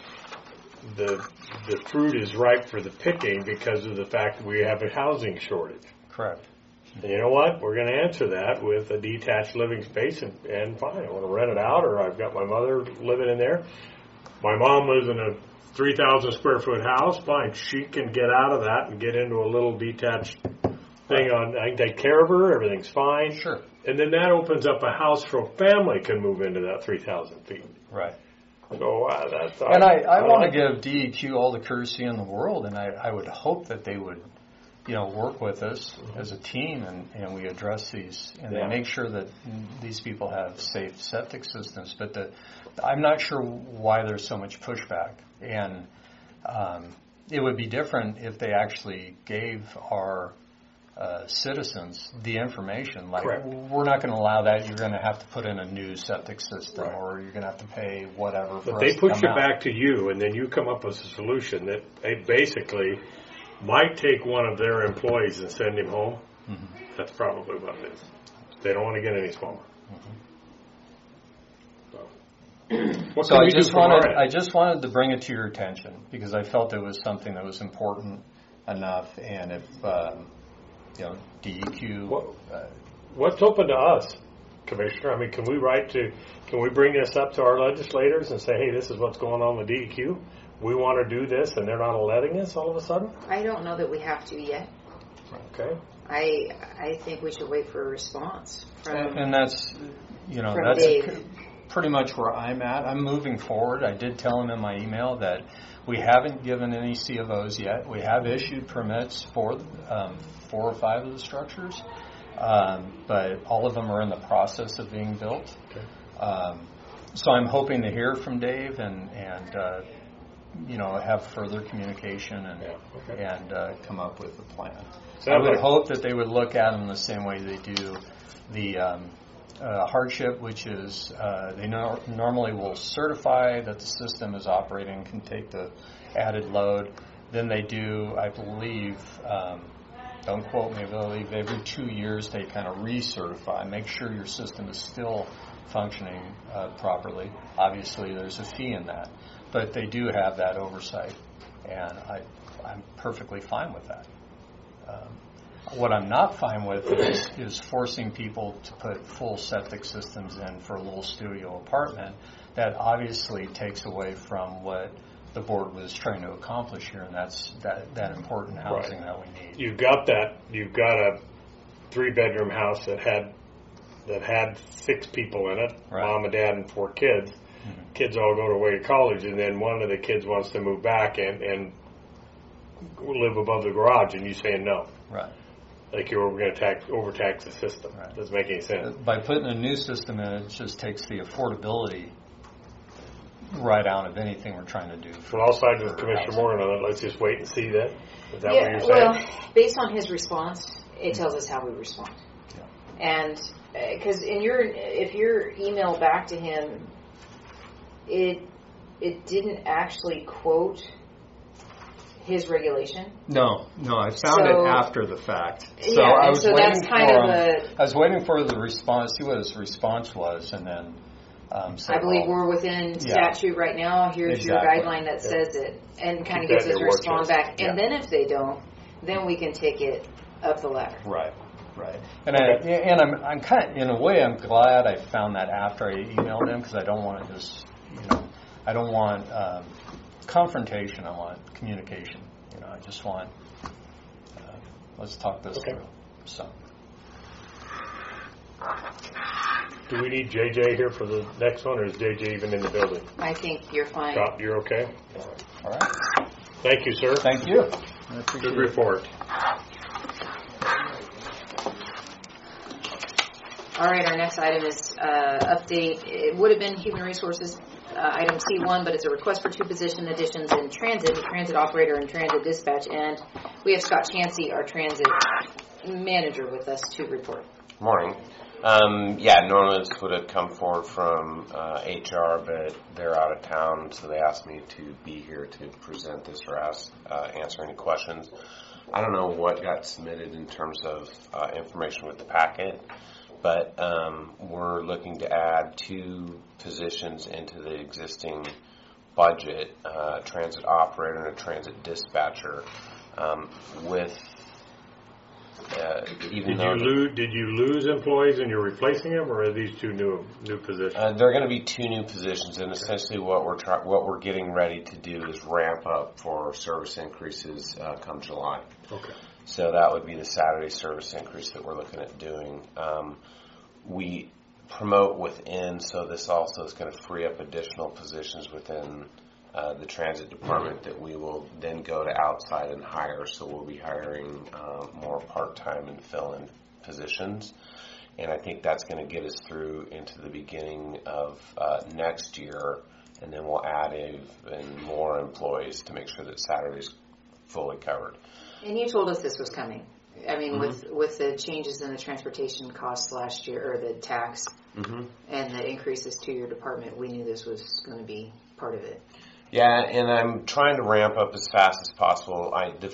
the fruit is ripe for the picking because of the fact that we have a housing shortage. Correct. And you know what? We're going to answer that with a detached living space and fine. I want to rent it out, or I've got my mother living in there. My mom lives in a 3,000 square foot house. Fine. She can get out of that and get into a little detached thing I can take care of her. Everything's fine. Sure. And then that opens up a house for a family can move into that 3,000 feet. Right. So that's. And I want to give DEQ all the courtesy in the world, and I would hope that they would, work with us as a team, and we address these, and they make sure that these people have safe septic systems. But I'm not sure why there's so much pushback, and it would be different if they actually gave our citizens the information. Like, correct. We're not going to allow that. You're going to have to put in a new septic system, or you're going to have to pay whatever. But they push it back to you, and then you come up with a solution that they basically might take one of their employees and send him home. Mm-hmm. That's probably what it is. They don't want to get any smaller. Mm-hmm. So I just wanted to bring it to your attention because I felt it was something that was important enough, and if DEQ. What's open to us, Commissioner? I mean, can we bring this up to our legislators and say, hey, this is what's going on with DEQ? We want to do this, and they're not letting us all of a sudden? I don't know that we have to yet. Okay. I think we should wait for a response from. And that's Dave. Pretty much where I'm at. I'm moving forward. I did tell him in my email that we haven't given any C of Os yet. We have issued permits for 4 or 5 of the structures, but all of them are in the process of being built. Okay. So I'm hoping to hear from Dave and have further communication and come up with a plan. I would hope that they would look at them the same way they do the hardship, which is they normally will certify that the system is operating, can take the added load. Then they do, I believe, don't quote me, but I believe every 2 years they kind of recertify, make sure your system is still functioning properly. Obviously, there's a fee in that, but they do have that oversight, and I'm perfectly fine with that. What I'm not fine with is forcing people to put full septic systems in for a little studio apartment. That obviously takes away from what the board was trying to accomplish here, and that's that important housing that we need. You've got a 3-bedroom house that had 6 people in it, right. Mom and Dad and 4 kids. Mm-hmm. Kids all go away to college, and then one of the kids wants to move back and live above the garage, and you saying no. Right. Like you're going to overtax the system. Right. Doesn't make any sense. By putting a new system in, it just takes the affordability right out of anything we're trying to do. So I'll side with Commissioner Morgan on that. Let's just wait and see that. Is that what you're saying? Well, based on his response, it tells us how we respond. Yeah. And because if your email back to him, it didn't actually quote his regulation. No, I found it after the fact. So I was waiting I was waiting for the response, see what his response was, and then I believe we're within statute right now. Here's your guideline that says it, and kind of gives us a response back. And then if they don't, then we can take it up the ladder. Right. And I'm kind of, in a way, I'm glad I found that after I emailed him, because I don't want to just, I don't want confrontation. I want communication. I just want let's talk this through. So. Do we need JJ here for the next one, or is JJ even in the building? I think you're fine. Scott, you're okay? All right. Thank you, sir. Thank you. Good report. All right, our next item is update. It would have been Human Resources item C1, but it's a request for 2 position additions in transit operator and transit dispatch. And we have Scott Chansey, our transit manager, with us to report. Morning. Normally this would have come forward from HR, but they're out of town, so they asked me to be here to present this or answer any questions. I don't know what got submitted in terms of information with the packet, but we're looking to add 2 positions into the existing budget, transit operator and a transit dispatcher, Did you lose employees and you're replacing them, or are these 2 new positions? They're going to be 2 new positions, and essentially what we're getting ready to do is ramp up for service increases come July. Okay. So that would be the Saturday service increase that we're looking at doing. We promote within, so this also is going to free up additional positions within the transit department that we will then go to outside and hire. So we'll be hiring more part-time and fill-in positions. And I think that's going to get us through into the beginning of next year. And then we'll add even more employees to make sure that Saturday's fully covered. And you told us this was coming. I mean, with the changes in the transportation costs last year, or the tax, and the increases to your department, we knew this was going to be part of it. Yeah, and I'm trying to ramp up as fast as possible.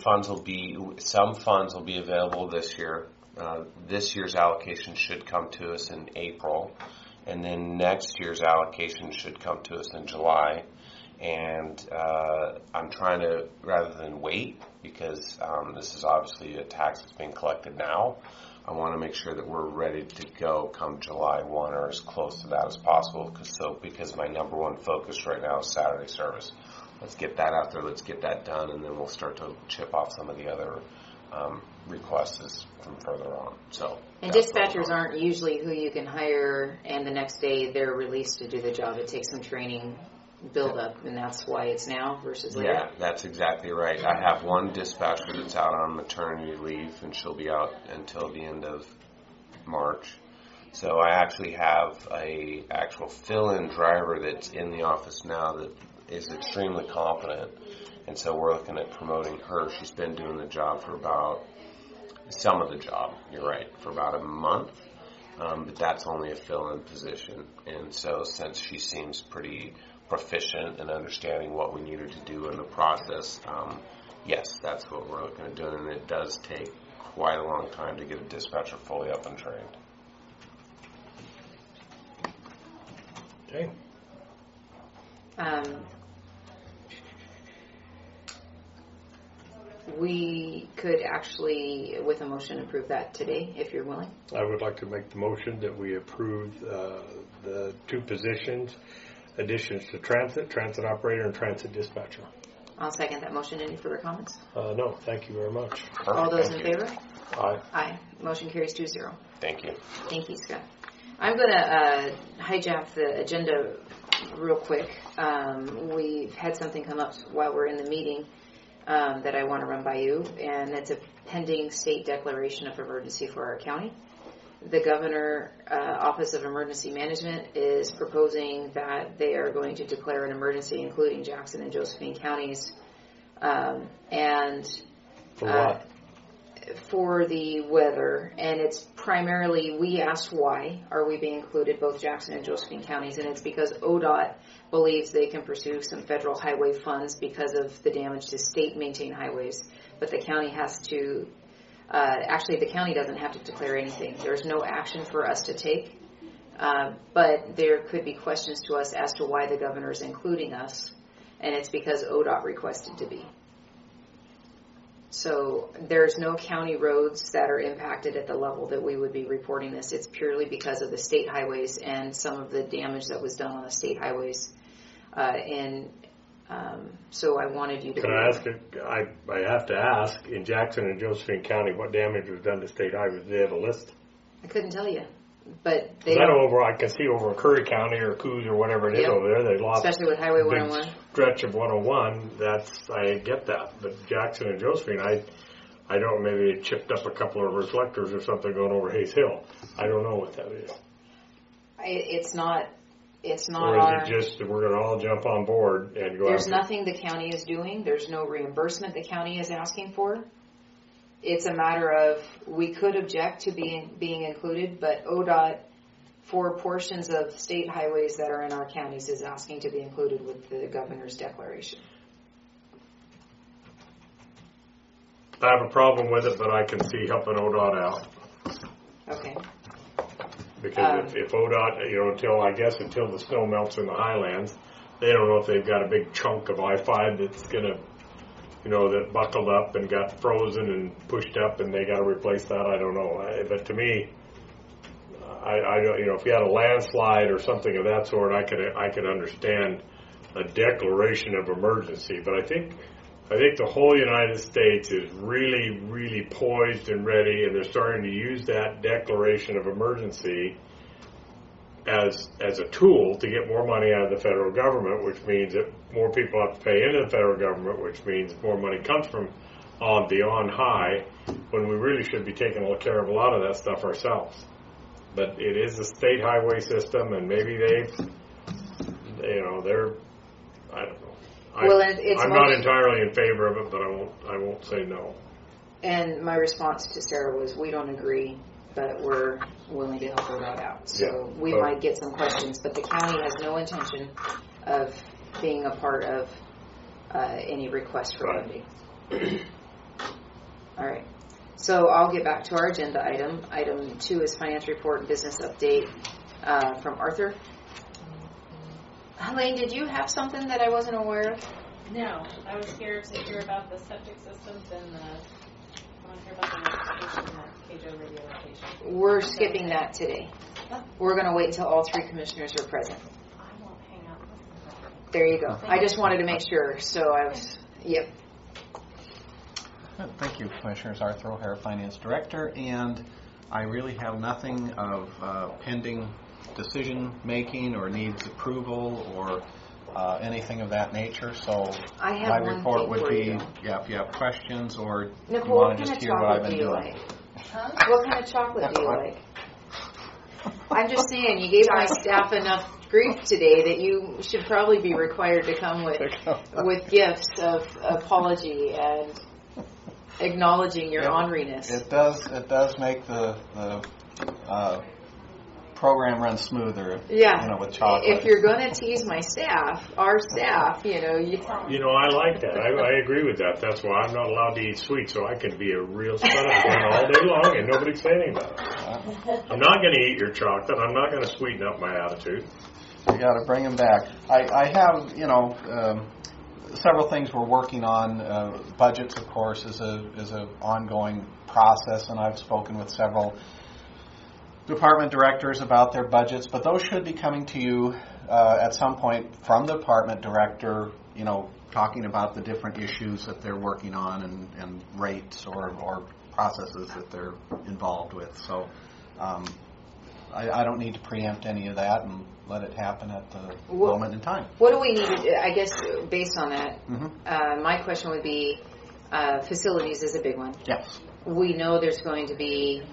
Some funds will be available this year. This year's allocation should come to us in April, and then next year's allocation should come to us in July. And I'm trying to, rather than wait, because this is obviously a tax that's being collected now, I want to make sure that we're ready to go come July 1 or as close to that as possible, because my number one focus right now is Saturday service. Let's get that out there, let's get that done, and then we'll start to chip off some of the other requests from further on. And dispatchers aren't usually who you can hire and the next day they're released to do the job. It takes some training build up, and that's why it's now versus later. Yeah, that's exactly right. I have one dispatcher that's out on maternity leave, and she'll be out until the end of March. So I actually have a actual fill-in driver that's in the office now that is extremely competent, and so we're looking at promoting her. She's been doing the job for about for about a month, but that's only a fill-in position. And so since she seems pretty proficient in understanding what we need her to do in the process, yes, that's what we're looking at doing, and it does take quite a long time to get a dispatcher fully up and trained. Okay. We could actually, with a motion, approve that today, if you're willing. I would like to make the motion that we approve the 2 positions, additions to transit operator and transit dispatcher. I'll second that motion. Any further comments? No, thank you very much. Perfect. All those Thank in you. favor? Aye. Aye. Motion carries 2-0. Thank you. Thank you, Scott. I'm going to hijack the agenda real quick. We've had something come up while we're in the meeting that I want to run by you, and it's a pending state declaration of emergency for our county. The Governor Office of Emergency Management is proposing that they are going to declare an emergency, including Jackson and Josephine counties. And For what? For the weather, and it's primarily, we asked why are we being included, both Jackson and Josephine counties, and it's because ODOT believes they can pursue some federal highway funds because of the damage to state maintained highways, but the county has to, actually the county doesn't have to declare anything. There's no action for us to take. But there could be questions to us as to why the governor is including us, and it's because ODOT requested to be. So there's no county roads that are impacted at the level that we would be reporting this. It's purely because of the state highways and some of the damage that was done on the state highways. So I wanted you to... Can I ask, I have to ask, in Jackson and Josephine County, what damage was done to state highways? Do they have a list? I couldn't tell you. But they I can see over Curry County or Coos or whatever it is over there, they lost especially with Highway a big 101. stretch of 101. I get that. But Jackson and Josephine, I don't, maybe they chipped up a couple of reflectors or something going over Hayes Hill. I don't know what that is. It's not Or our... is it just that we're going to all jump on board and go There's after nothing the county is doing. There's no reimbursement the county is asking for. It's a matter of, we could object to being included, but ODOT, for portions of state highways that are in our counties, is asking to be included with the governor's declaration. I have a problem with it, but I can see helping ODOT out. Okay. Because if ODOT, until the snow melts in the highlands, they don't know if they've got a big chunk of I-5 that's going to, that buckled up and got frozen and pushed up and they got to replace that. I don't know. But to me, I don't, if you had a landslide or something of that sort, I could understand a declaration of emergency. But I think the whole United States is really, really poised and ready, and they're starting to use that declaration of emergency as a tool to get more money out of the federal government, which means that more people have to pay into the federal government, which means more money comes from on high, when we really should be taking care of a lot of that stuff ourselves. But it is a state highway system, and maybe they're, I don't know. I'm not entirely in favor of it, but I won't say no. And my response to Sarah was, we don't agree, but we're willing to help her out. So we might get some questions, but the county has no intention of being a part of any request for funding. All right. So I'll get back to our agenda item. Item 2 is finance report and business update from Arthur. Helene, did you have something that I wasn't aware of? No, I was here to hear about the septic systems and I want to hear about the notification of KJO radio location. We're skipping that today. We're going to wait until all 3 commissioners are present. I won't hang out. There you go. I just wanted to make sure. So I was, yep. Thank you, Commissioners. Arthur O'Hara, Finance Director, and I really have nothing of pending decision making or needs approval or anything of that nature. So I have my one report thing would for be, you. If you have questions or Nicole, you want what to kind just of hear what I've chocolate been do you doing. like? Huh? What kind of chocolate do you like? I'm just saying, you gave my staff enough grief today that you should probably be required to come with gifts of apology and acknowledging your orneriness. It does make the program run smoother. Yeah. With chocolate. If you're going to tease my staff, our staff, you. I like that. I agree with that. That's why I'm not allowed to eat sweets, so I can be a real son of a gun all day long and nobody's saying anything about it. I'm not going to eat your chocolate. I'm not going to sweeten up my attitude. You got to bring them back. I have, several things we're working on. Budgets, of course, is a ongoing process, and I've spoken with several department directors about their budgets, but those should be coming to you at some point from the department director, talking about the different issues that they're working on and rates or processes that they're involved with. So I don't need to preempt any of that and let it happen at the moment in time. What do we need to do? I guess based on that, my question would be, facilities is a big one. Yes. We know there's going to be,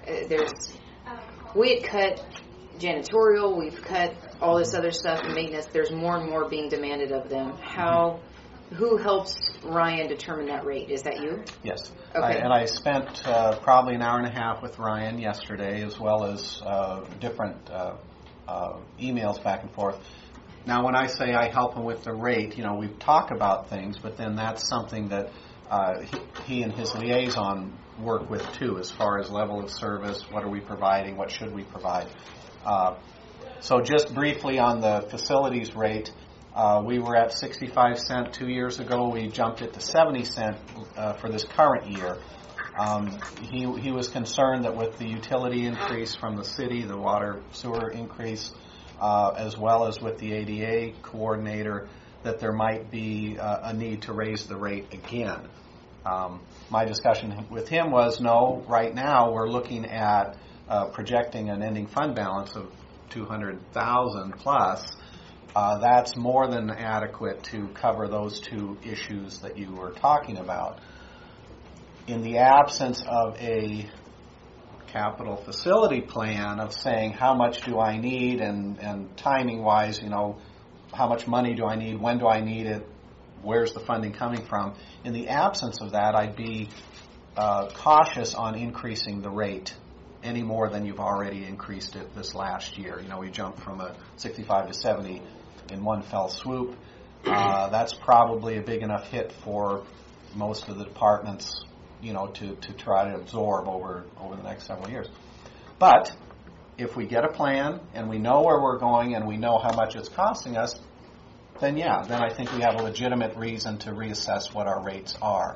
we had cut janitorial, we've cut all this other stuff, maintenance. There's more and more being demanded of them. Who helps Ryan determine that rate? Is that you? Yes. Okay. I spent probably an hour and a half with Ryan yesterday, as well as different emails back and forth. Now, when I say I help him with the rate, we talk about things, but then that's something that he and his liaison work with too, as far as level of service, what are we providing, what should we provide. So just briefly on the facilities rate, we were at 65 cent 2 years ago. We jumped it to 70 cent for this current year. He was concerned that with the utility increase from the city, the water sewer increase, as well as with the ADA coordinator, that there might be a need to raise the rate again. My discussion with him was, no, right now we're looking at projecting an ending fund balance of $200,000 plus. That's more than adequate to cover those two issues that you were talking about. In the absence of a capital facility plan of saying how much do I need and timing wise, how much money do I need, when do I need it, where's the funding coming from? In the absence of that, I'd be cautious on increasing the rate any more than you've already increased it this last year. We jumped from a 65 to 70 in one fell swoop. That's probably a big enough hit for most of the departments, to try to absorb over the next several years. But if we get a plan and we know where we're going and we know how much it's costing us, then I think we have a legitimate reason to reassess what our rates are.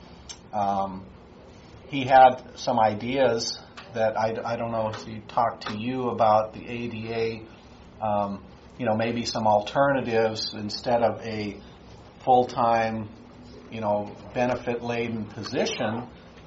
He had some ideas that I don't know if he talked to you about the ADA, maybe some alternatives instead of a full-time, benefit-laden position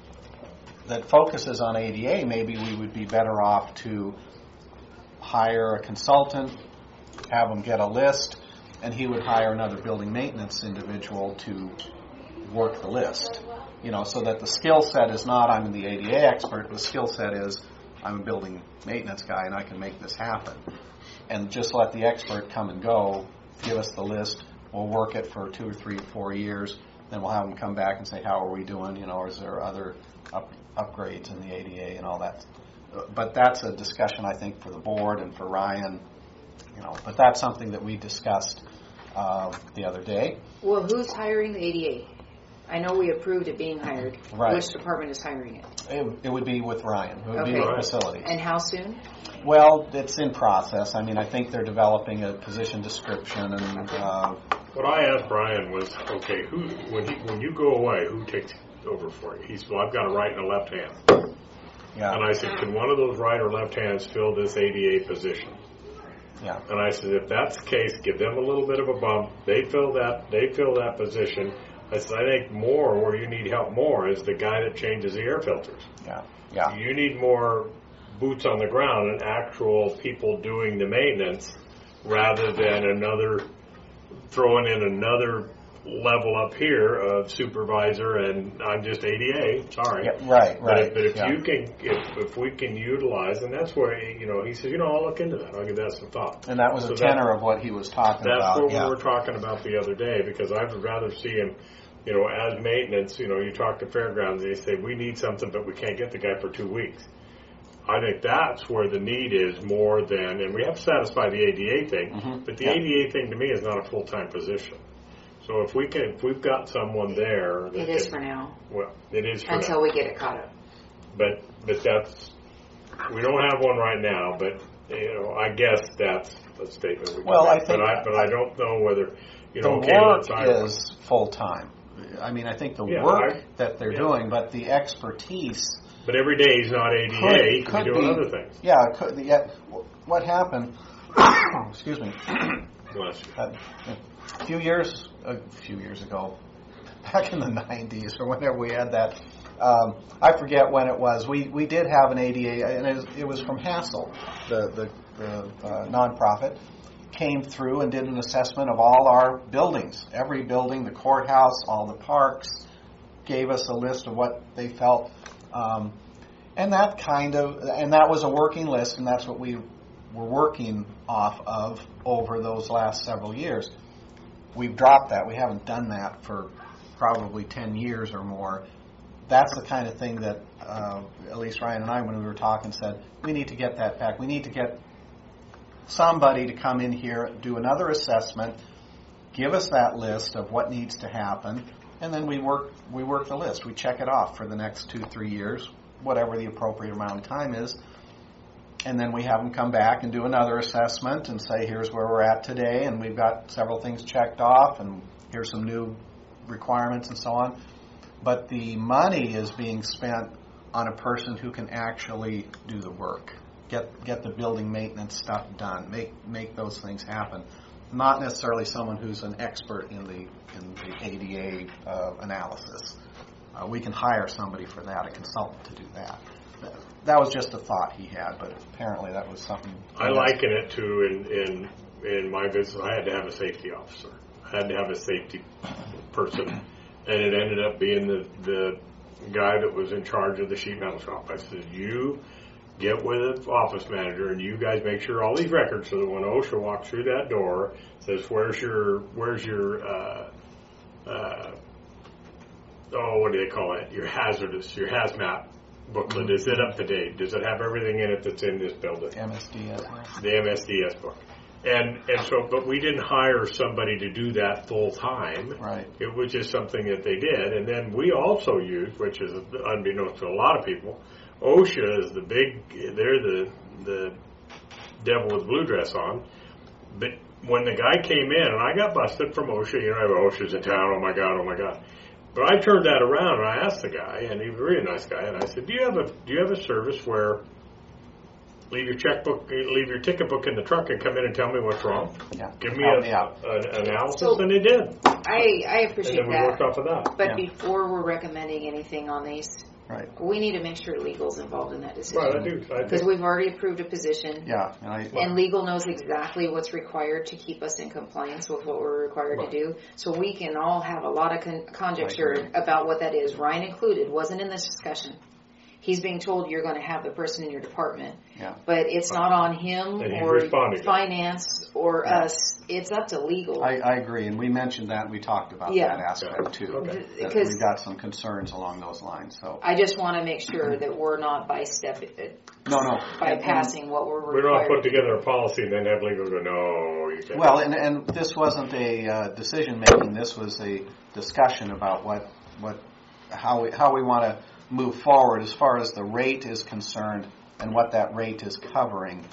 that focuses on ADA. Maybe we would be better off to hire a consultant, have them get a list, and he would hire another building maintenance individual to work the list. So that the skill set is not I'm the ADA expert, the skill set is I'm a building maintenance guy and I can make this happen. And just let the expert come and go, give us the list, we'll work it for 2 or 3 or 4 years, then we'll have them come back and say, how are we doing, or is there other upgrades in the ADA and all that. But that's a discussion, I think, for the board and for Ryan, but that's something that we discussed the other day. Well, who's hiring the ADA? I know we approved it being hired. Right. Which department is hiring it? It would be with Ryan. It would be Okay. with facilities. And how soon? Well, it's in process. I think they're developing a position description and. What I asked Brian was, okay, when you go away, who takes over for you? He said, well, I've got a right and a left hand. Yeah. And I said, can one of those right or left hands fill this ADA position? Yeah. And I said, if that's the case, give them a little bit of a bump. They fill that position. I said, I think more, where you need help more, is the guy that changes the air filters. Yeah. Yeah. You need more boots on the ground and actual people doing the maintenance rather than throwing in another level up here of supervisor and I'm just ADA. Sorry. Yeah, right. But if we can utilize, and that's where he says, I'll look into that. I'll give that some thought. And that was the tenor of what he was talking about. That's what we were talking about the other day, because I would rather see him, as maintenance. You talk to fairgrounds, they say we need something, but we can't get the guy for 2 weeks. I think that's where the need is more than, and we have to satisfy the ADA thing, but the ADA thing to me is not a full-time position. So if we've got someone there, It is for now. Well, it is for until now. we get it caught up. But that's, we don't have one right now. But I guess that's a statement. We Well, can I make. think, but I don't know whether the work is full time. I think the work that they're doing, but the expertise. But every day he's not ADA. He could be doing other things. Yeah, what happened? Excuse me. Bless you. A few years ago, back in the 90s or whenever we had that, I forget when it was. We did have an ADA, and it was from Hassel, the nonprofit, came through and did an assessment of all our buildings, every building, the courthouse, all the parks, gave us a list of what they felt, and that was a working list, and that's what we were working off of over those last several years. We've dropped that. We haven't done that for probably 10 years or more. That's the kind of thing that at least Ryan and I, when we were talking, said, we need to get that back. We need to get somebody to come in here, do another assessment, give us that list of what needs to happen, and then we work the list. We check it off for the next 2-3 years, whatever the appropriate amount of time is, and then we have them come back and do another assessment and say, here's where we're at today, and we've got several things checked off, and here's some new requirements and so on. But the money is being spent on a person who can actually do the work, get the building maintenance stuff done, make those things happen. Not necessarily someone who's an expert in the ADA analysis. We can hire somebody for that, a consultant to do that. That was just a thought he had, but apparently that was something. I liken it to in my business, I had to have a safety officer. I had to have a safety person, and it ended up being the guy that was in charge of the sheet metal shop. I said, you get with the office manager and you guys make sure all these records, so that when OSHA walks through that door, says, where's your what do they call it? Your hazmat booklet. Is it up to date? Does it have everything in it that's in this building? MSDS. The MSDS book. And so, but we didn't hire somebody to do that full time. Right. It was just something that they did. And then we also used, which is unbeknownst to a lot of people, OSHA is they're the devil with blue dress on. But when the guy came in, and I got busted from OSHA, OSHA's in town, oh my God. But I turned that around and I asked the guy, and he was a really nice guy, and I said, do you have a service where leave your ticket book in the truck and come in and tell me what's wrong? Yeah. Give me an analysis, and they did. I appreciate and then we worked off of that. But before we're recommending anything on these, right, we need to make sure legal's involved in that decision. Right, I do. Because we've already approved a position. Yeah. And legal knows exactly what's required to keep us in compliance with what we're required to do. So we can all have a lot of conjecture about what that is. Ryan included wasn't in this discussion. He's being told you're going to have the person in your department. Yeah. But it's not on him or finance or us. It's up to legal. I agree, and we mentioned that, and we talked about that aspect too. Okay. That we've got some concerns along those lines. So I just want to make sure that we're not bypassing what we're required. We don't put together a policy and then have legal go, no, you can't. Well, and this wasn't a decision making. This was a discussion about how we want to move forward as far as the rate is concerned and what that rate is covering.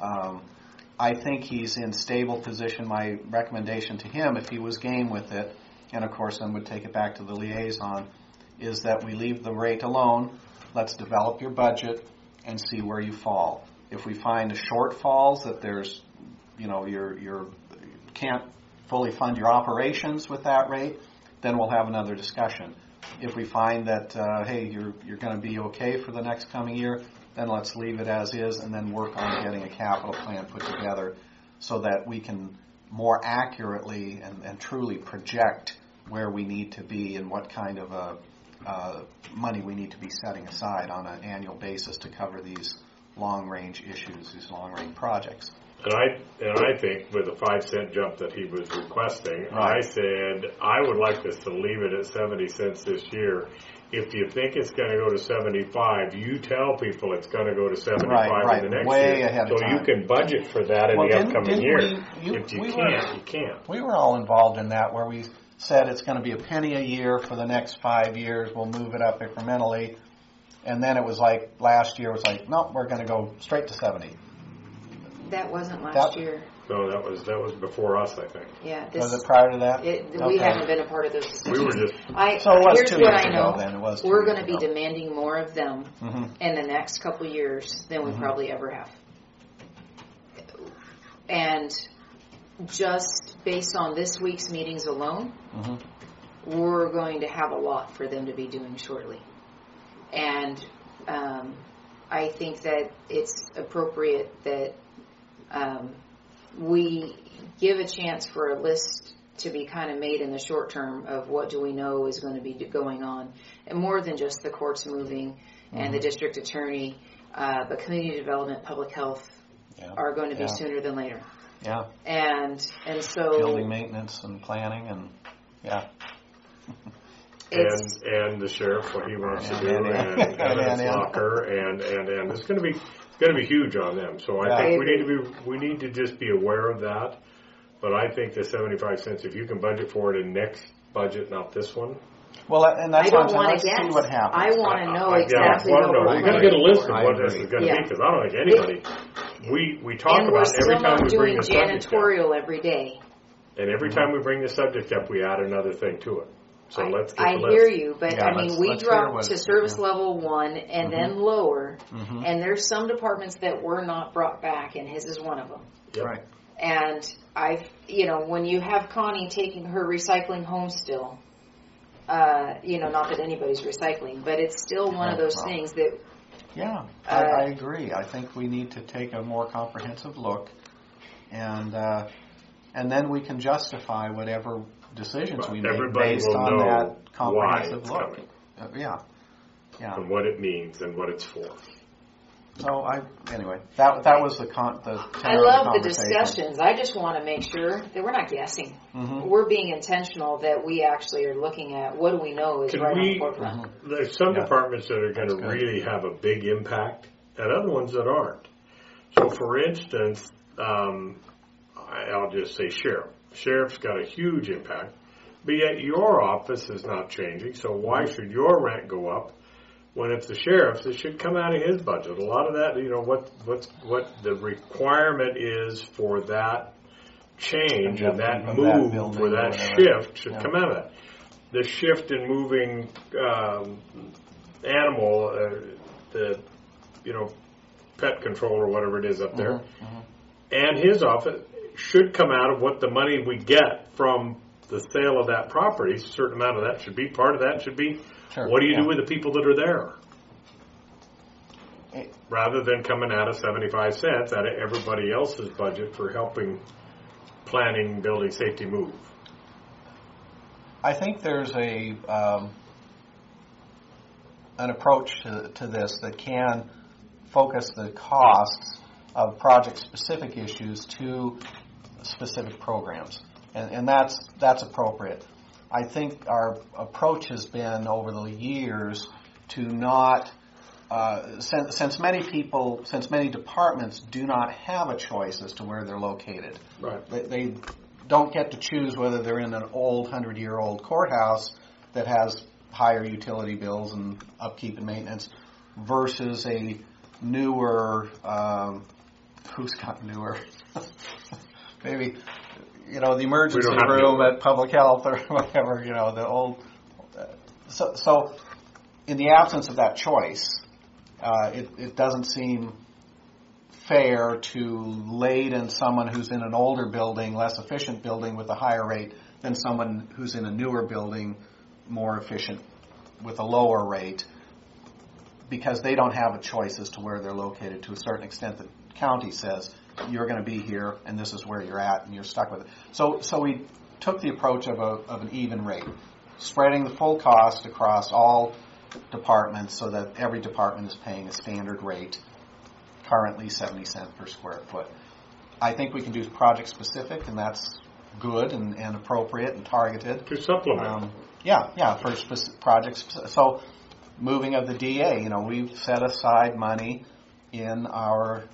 I think he's in stable position. My recommendation to him, if he was game with it, and of course then would take it back to the liaison, is that we leave the rate alone. Let's develop your budget and see where you fall. If we find a shortfalls, that there's, you can't fully fund your operations with that rate, then we'll have another discussion. If we find that, hey, you're going to be okay for the next coming year, then let's leave it as is and then work on getting a capital plan put together so that we can more accurately and truly project where we need to be and what kind of money we need to be setting aside on an annual basis to cover these long-range issues, these long-range projects. And I think with the 5-cent jump that he was requesting, right. I said I would like us to leave it at 70 cents this year. If you think it's going to go to 75, you tell people it's going to go to 75 in the next way year. ahead of time. So you can budget for that in the upcoming year. If you can't, you can't. We were all involved in that where we said it's going to be a penny a year for the next 5 years. We'll move it up incrementally. And then it was like last year, it was like, no, we're going to go straight to 70. That wasn't last year. No, that was before us, I think. Yeah. Was it prior to that? We haven't been a part of those discussions. We were just... So it was here's 2 what years I ago know. then. It was 2 We're years going to be ago. demanding more of them in the next couple of years than we probably ever have. And just based on this week's meetings alone, we're going to have a lot for them to be doing shortly. And I think that it's appropriate that we give a chance for a list to be kind of made in the short term of what do we know is going to be going on. And more than just the courts moving and the district attorney, but community development, public health are going to be sooner than later. Yeah. And so... building maintenance and planning and, And the sheriff, what he wants to do, and evidence locker, and it's going to be huge on them. So I think we need to just be aware of that. But I think the 75 cents, if you can budget for it in next budget, not this one. Well, and that's what I'm saying. Let's see what happens. I want to know exactly what we're going to get a list of what this is going to be, because I don't think anybody we talk And we're about every still time not we bring doing the subject up. janitorial every day. And every time we bring the subject up, we add another thing to it. So let's get I the list. hear you, but Yeah, I mean, we let's hear dropped what- to service yeah. level 1 and then lower, Mhm. and there's some departments that were not brought back, and his is one of them. Yep. Right. And when you have Connie taking her recycling home still, not that anybody's recycling, but it's still one of those Well. things that Yeah, I agree. I think we need to take a more comprehensive look, and then we can justify whatever decisions we make Everybody based will on know that why comprehensive it's look. coming Yeah. and what it means and what it's for. So anyway, that was the tenor I of the love the conversation. discussions. I just want to make sure that we're not guessing. Mhm. We're being intentional that we actually are looking at what do we know is Can right on we- the forefront. There's some Yeah. departments that are going to That's good. really have a big impact, and other ones that aren't. So, for instance, I'll just say sheriff. Sheriff's got a huge impact, but yet your office is not changing. So why should your rent go up when it's the sheriff's? It should come out of his budget. A lot of that, what the requirement is for that change Yep, and that from that move building for or that whatever. shift should Yeah. come out of that. The shift in moving animal, the pet control or whatever it is up there, and his office should come out of what the money we get from the sale of that property. A certain amount of that should be part of that should be Sure, what do you yeah. do with the people that are there, It- rather than coming out of 75 cents out of everybody else's budget for helping planning building safety move. I think there's an approach to this that can focus the costs of project-specific issues to specific programs, and that's appropriate. I think our approach has been over the years to not, since many departments do not have a choice as to where they're located. Right. They don't get to choose whether they're in an old 100-year-old courthouse that has higher utility bills and upkeep and maintenance versus a newer, who's got newer? Maybe, the emergency We don't have room newer. at public health or whatever, the old. So in the absence of that choice, it doesn't seem fair to laden someone who's in an older building, less efficient building with a higher rate than someone who's in a newer building, more efficient with a lower rate, because they don't have a choice as to where they're located. To a certain extent, the county says you're going to be here and this is where you're at and you're stuck with it. So we took the approach of an even rate, spreading the full cost across all departments so that every department is paying a standard rate, currently 70 cents per square foot. I think we can do project specific, and that's good and appropriate and targeted. To supplement. For projects. So moving of the DA, we've set aside money in our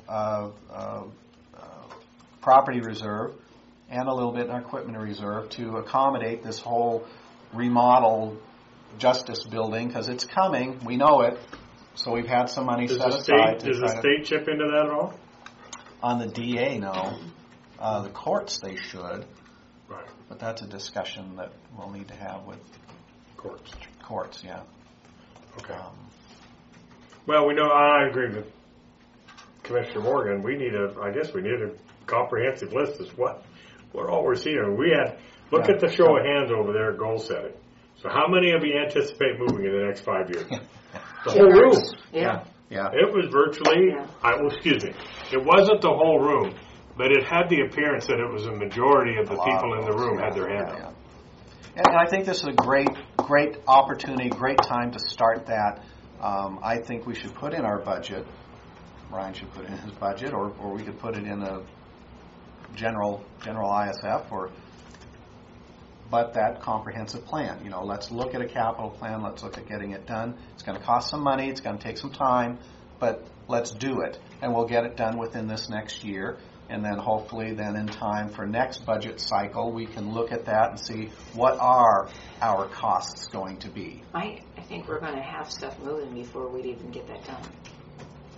property reserve and a little bit in our equipment reserve to accommodate this whole remodel justice building, because it's coming. We know it. So we've had some money set aside. Does the state chip into that at all? On the DA, no. The courts, they should. Right. But that's a discussion that we'll need to have with courts, yeah. Okay. Well, we know, I agree with Commissioner Morgan. We need a comprehensive list of what all we're seeing. Look at the show of hands over there at goal setting. So how many of you anticipate moving in the next 5 years? The whole room. Yeah. Yeah. It was virtually, Yeah. excuse me, it wasn't the whole room, but it had the appearance that it was a majority of the people in the room had their hand up. And I think this is a great opportunity, great time to start that. I think we should put in our budget. Ryan should put it in his budget, or we could put it in a general ISF, but that comprehensive plan. Let's look at a capital plan. Let's look at getting it done. It's going to cost some money. It's going to take some time, but let's do it, and we'll get it done within this next year. And then hopefully then in time for next budget cycle, we can look at that and see what are our costs going to be. I think we're going to have stuff moving before we'd even get that done.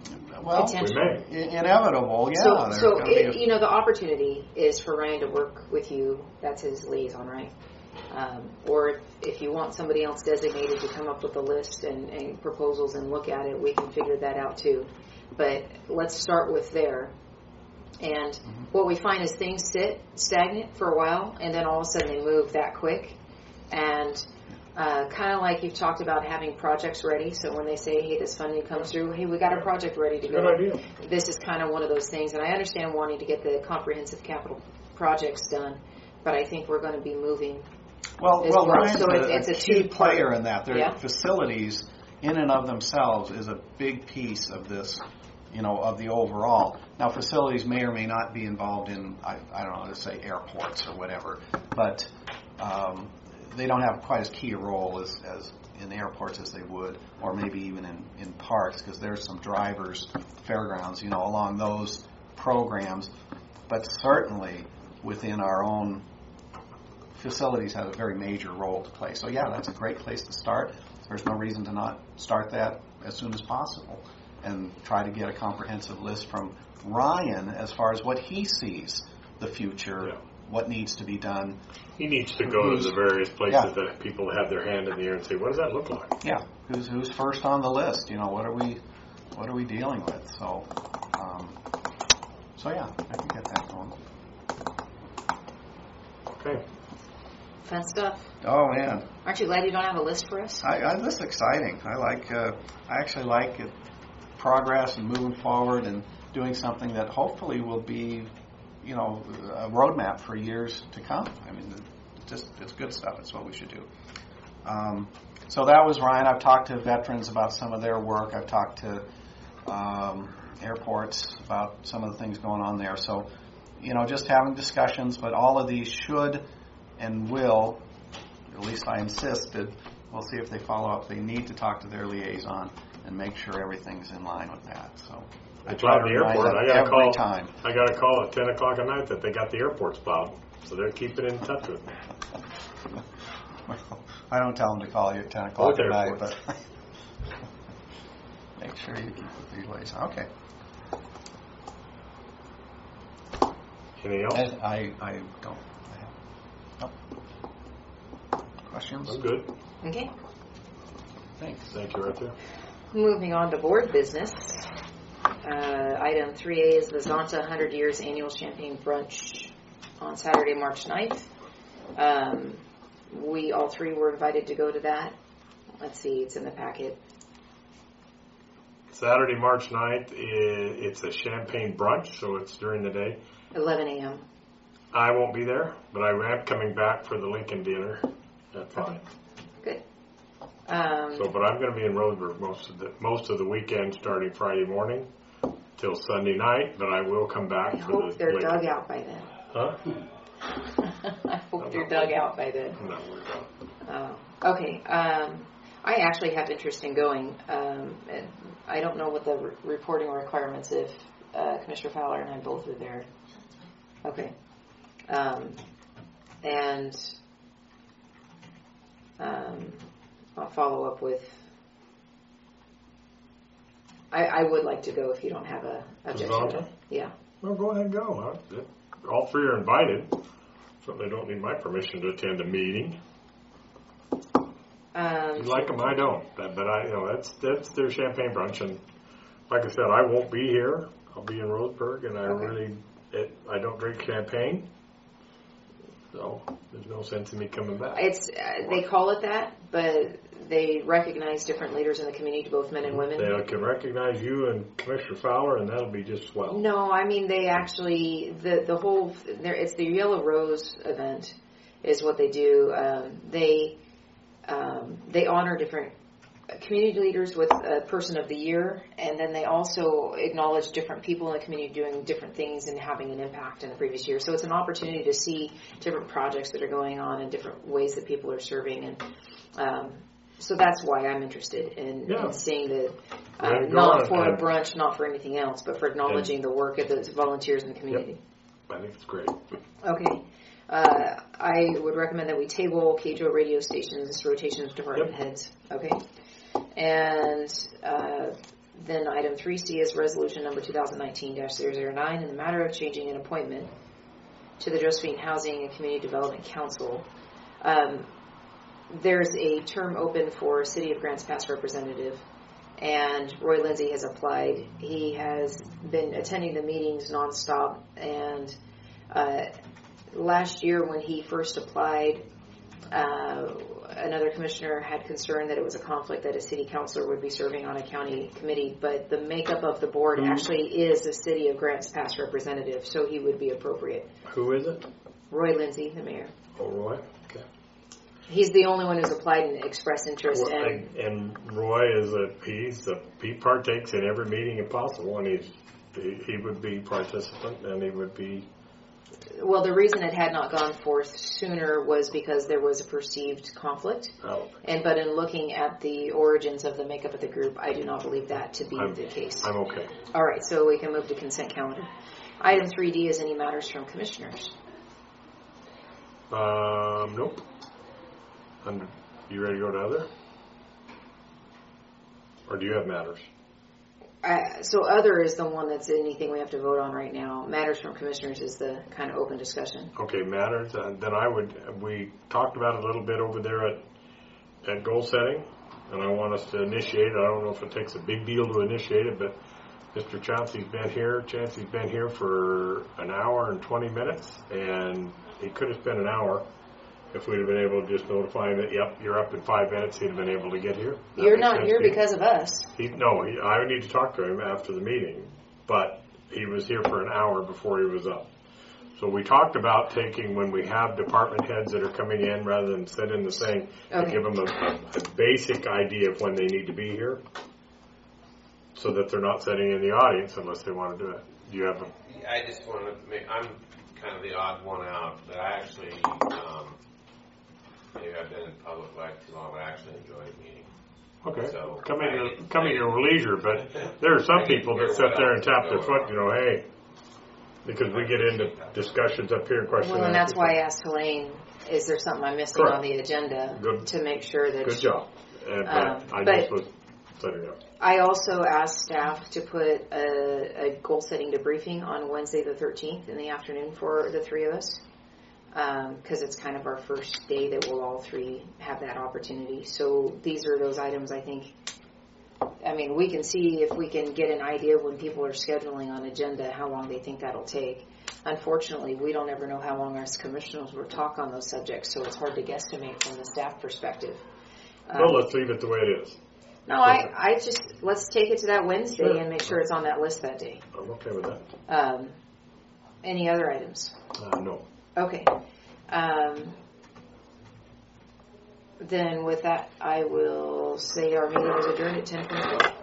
Well, Potential. We may. inevitable, yeah. So, there's so gonna be a- you know, the opportunity is for Ryan to work with you. That's his liaison, right? Or if you want somebody else designated to come up with a list and proposals and look at it, we can figure that out too. But let's start with there. And what we find is things sit stagnant for a while, and then all of a sudden they move that quick. And kind of like you've talked about having projects ready. So when they say, hey, this funding comes through, hey, we got a project ready to go. Good idea. This is kind of one of those things. And I understand wanting to get the comprehensive capital projects done, but I think we're going to be moving. Well, as well. Ryan's So it's a key two-part- player in that. Their Yeah. facilities, in and of themselves, is a big piece of this, of the overall. Now, facilities may or may not be involved in, I don't know, let's say airports or whatever, but they don't have quite as key a role as in airports as they would, or maybe even in parks, because there's some drivers, fairgrounds, along those programs. But certainly within our own facilities have a very major role to play. So yeah, that's a great place to start. There's no reason to not start that as soon as possible and try to get a comprehensive list from Ryan as far as what he sees the future, Yeah. what needs to be done. He needs to go to the various places Yeah. that people have their hand in the air and say, what does that look like? Yeah, who's first on the list? What are we dealing with? So yeah, I can get that going. Okay. Fun stuff. Oh man, Aren't you glad you don't have a list for us? this is exciting. I actually like it, progress and moving forward and doing something that hopefully will be, a roadmap for years to come. I mean, it's good stuff. It's what we should do. So that was Ryan. I've talked to veterans about some of their work. I've talked to airports about some of the things going on there. So, just having discussions, but all of these should and will, at least I insisted, we'll see if they follow up. They need to talk to their liaison and make sure everything's in line with that. So I try to the remind airport. them I got a every call. time. I got a call at 10 o'clock at night that they got the airports plowed, so they're keeping in touch with me. Well, I don't tell them to call you at 10 o'clock Both at night, airports. but make sure you keep with these liaison. Okay. Anything else? I don't. No. Questions? I'm good. Okay. Thanks. Thank you right there. Moving on to board business. Item 3A is the Zonta 100 Years Annual Champagne Brunch on Saturday, March 9th. We all three were invited to go to that. Let's see, it's in the packet. Saturday, March 9th, it's a champagne brunch, so it's during the day. 11 a.m. I won't be there, but I am coming back for the Lincoln dinner at 5. Okay. Good. But I'm going to be in Roseburg most of the weekend, starting Friday morning till Sunday night. But I will come back I for hope the they're Lincoln. dug out by then. Huh? I hope they're dug out by then. I'm not worried about it. Okay. I actually have interest in going. And I don't know what the reporting requirements if Commissioner Fowler and I both are there. Okay. And I'll follow up with. I would like to go if you don't have a objection. Zonta? Yeah. Well, go ahead and go. All three are invited. Certainly don't need my permission to attend a meeting. You like them, I don't. But that's their champagne brunch, and like I said, I won't be here. I'll be in Roseburg, and I don't drink champagne, so there's no sense in me coming back. They call it that, but they recognize different leaders in the community, both men and women. They can recognize you and Commissioner Fowler, and that'll be just swell. No, I mean they actually the whole it's the Yellow Rose event is what they do. They honor different community leaders with a person of the year, and then they also acknowledge different people in the community doing different things and having an impact in the previous year. So it's an opportunity to see different projects that are going on and different ways that people are serving, and so that's why I'm interested in seeing the not for a brunch, not for anything else, but for acknowledging the work of those volunteers in the community. Yep. I think it's great. Okay. I would recommend that we table KJO radio stations rotation of department heads. Okay. And Then item 3C is resolution number 2019-009 in the matter of changing an appointment to the Josephine Housing and Community Development Council. There's a term open for City of Grants Pass representative, and Roy Lindsay has applied. He has been attending the meetings nonstop, and last year when he first applied, another commissioner had concern that it was a conflict that a city councilor would be serving on a county committee, but the makeup of the board actually is a City of Grants Pass representative, so he would be appropriate. Who is it? Roy Lindsay, the mayor. Oh, Roy? Okay. He's the only one who's applied and expressed interest. Well, and Roy he partakes in every meeting possible, and he would be participant, and he would be. Well, the reason it had not gone forth sooner was because there was a perceived conflict. Oh. But in looking at the origins of the makeup of the group, I do not believe that to be the case. I'm okay. All right, so we can move to consent calendar. Item 3D is any matters from commissioners. Nope. You ready to go to other? Or do you have matters? So other is the one that's anything we have to vote on right now. Matters from commissioners is the kind of open discussion. Okay, matters. Then we talked about it a little bit over there at goal setting, and I want us to initiate it. I don't know if it takes a big deal to initiate it, but Mr. Chancey's been here for an hour and 20 minutes, and he could have spent an hour if we'd have been able to just notify him that, yep, you're up in 5 minutes, he'd have been able to get here. You're not here because of us. I would need to talk to him after the meeting, but he was here for an hour before he was up. So we talked about taking, when we have department heads that are coming in, rather than sit in the thing, to give them a basic idea of when they need to be here, so that they're not sitting in the audience unless they want to do it. Do you have I just want to I'm kind of the odd one out, but I actually, maybe I've been in public life too long, but I actually enjoy meeting. Okay. So come in your leisure, but there are some people that sit there and tap their foot, hey, because we get into discussions up here, questions. Well, and that's why I asked Helene, is there something I'm missing on the agenda to make sure that... Good job. I just was setting up. I also asked staff to put a goal-setting debriefing on Wednesday the 13th in the afternoon for the three of us, because it's kind of our first day that we'll all three have that opportunity. So these are those items I think, we can see if we can get an idea when people are scheduling on agenda how long they think that'll take. Unfortunately, we don't ever know how long our commissioners will talk on those subjects, so it's hard to guesstimate from the staff perspective. Well, let's leave it the way it is. No, let's take it to that Wednesday and make sure it's on that list that day. I'm okay with that. Any other items? No. Okay. Then with that, I will say our meeting is adjourned at 10:24.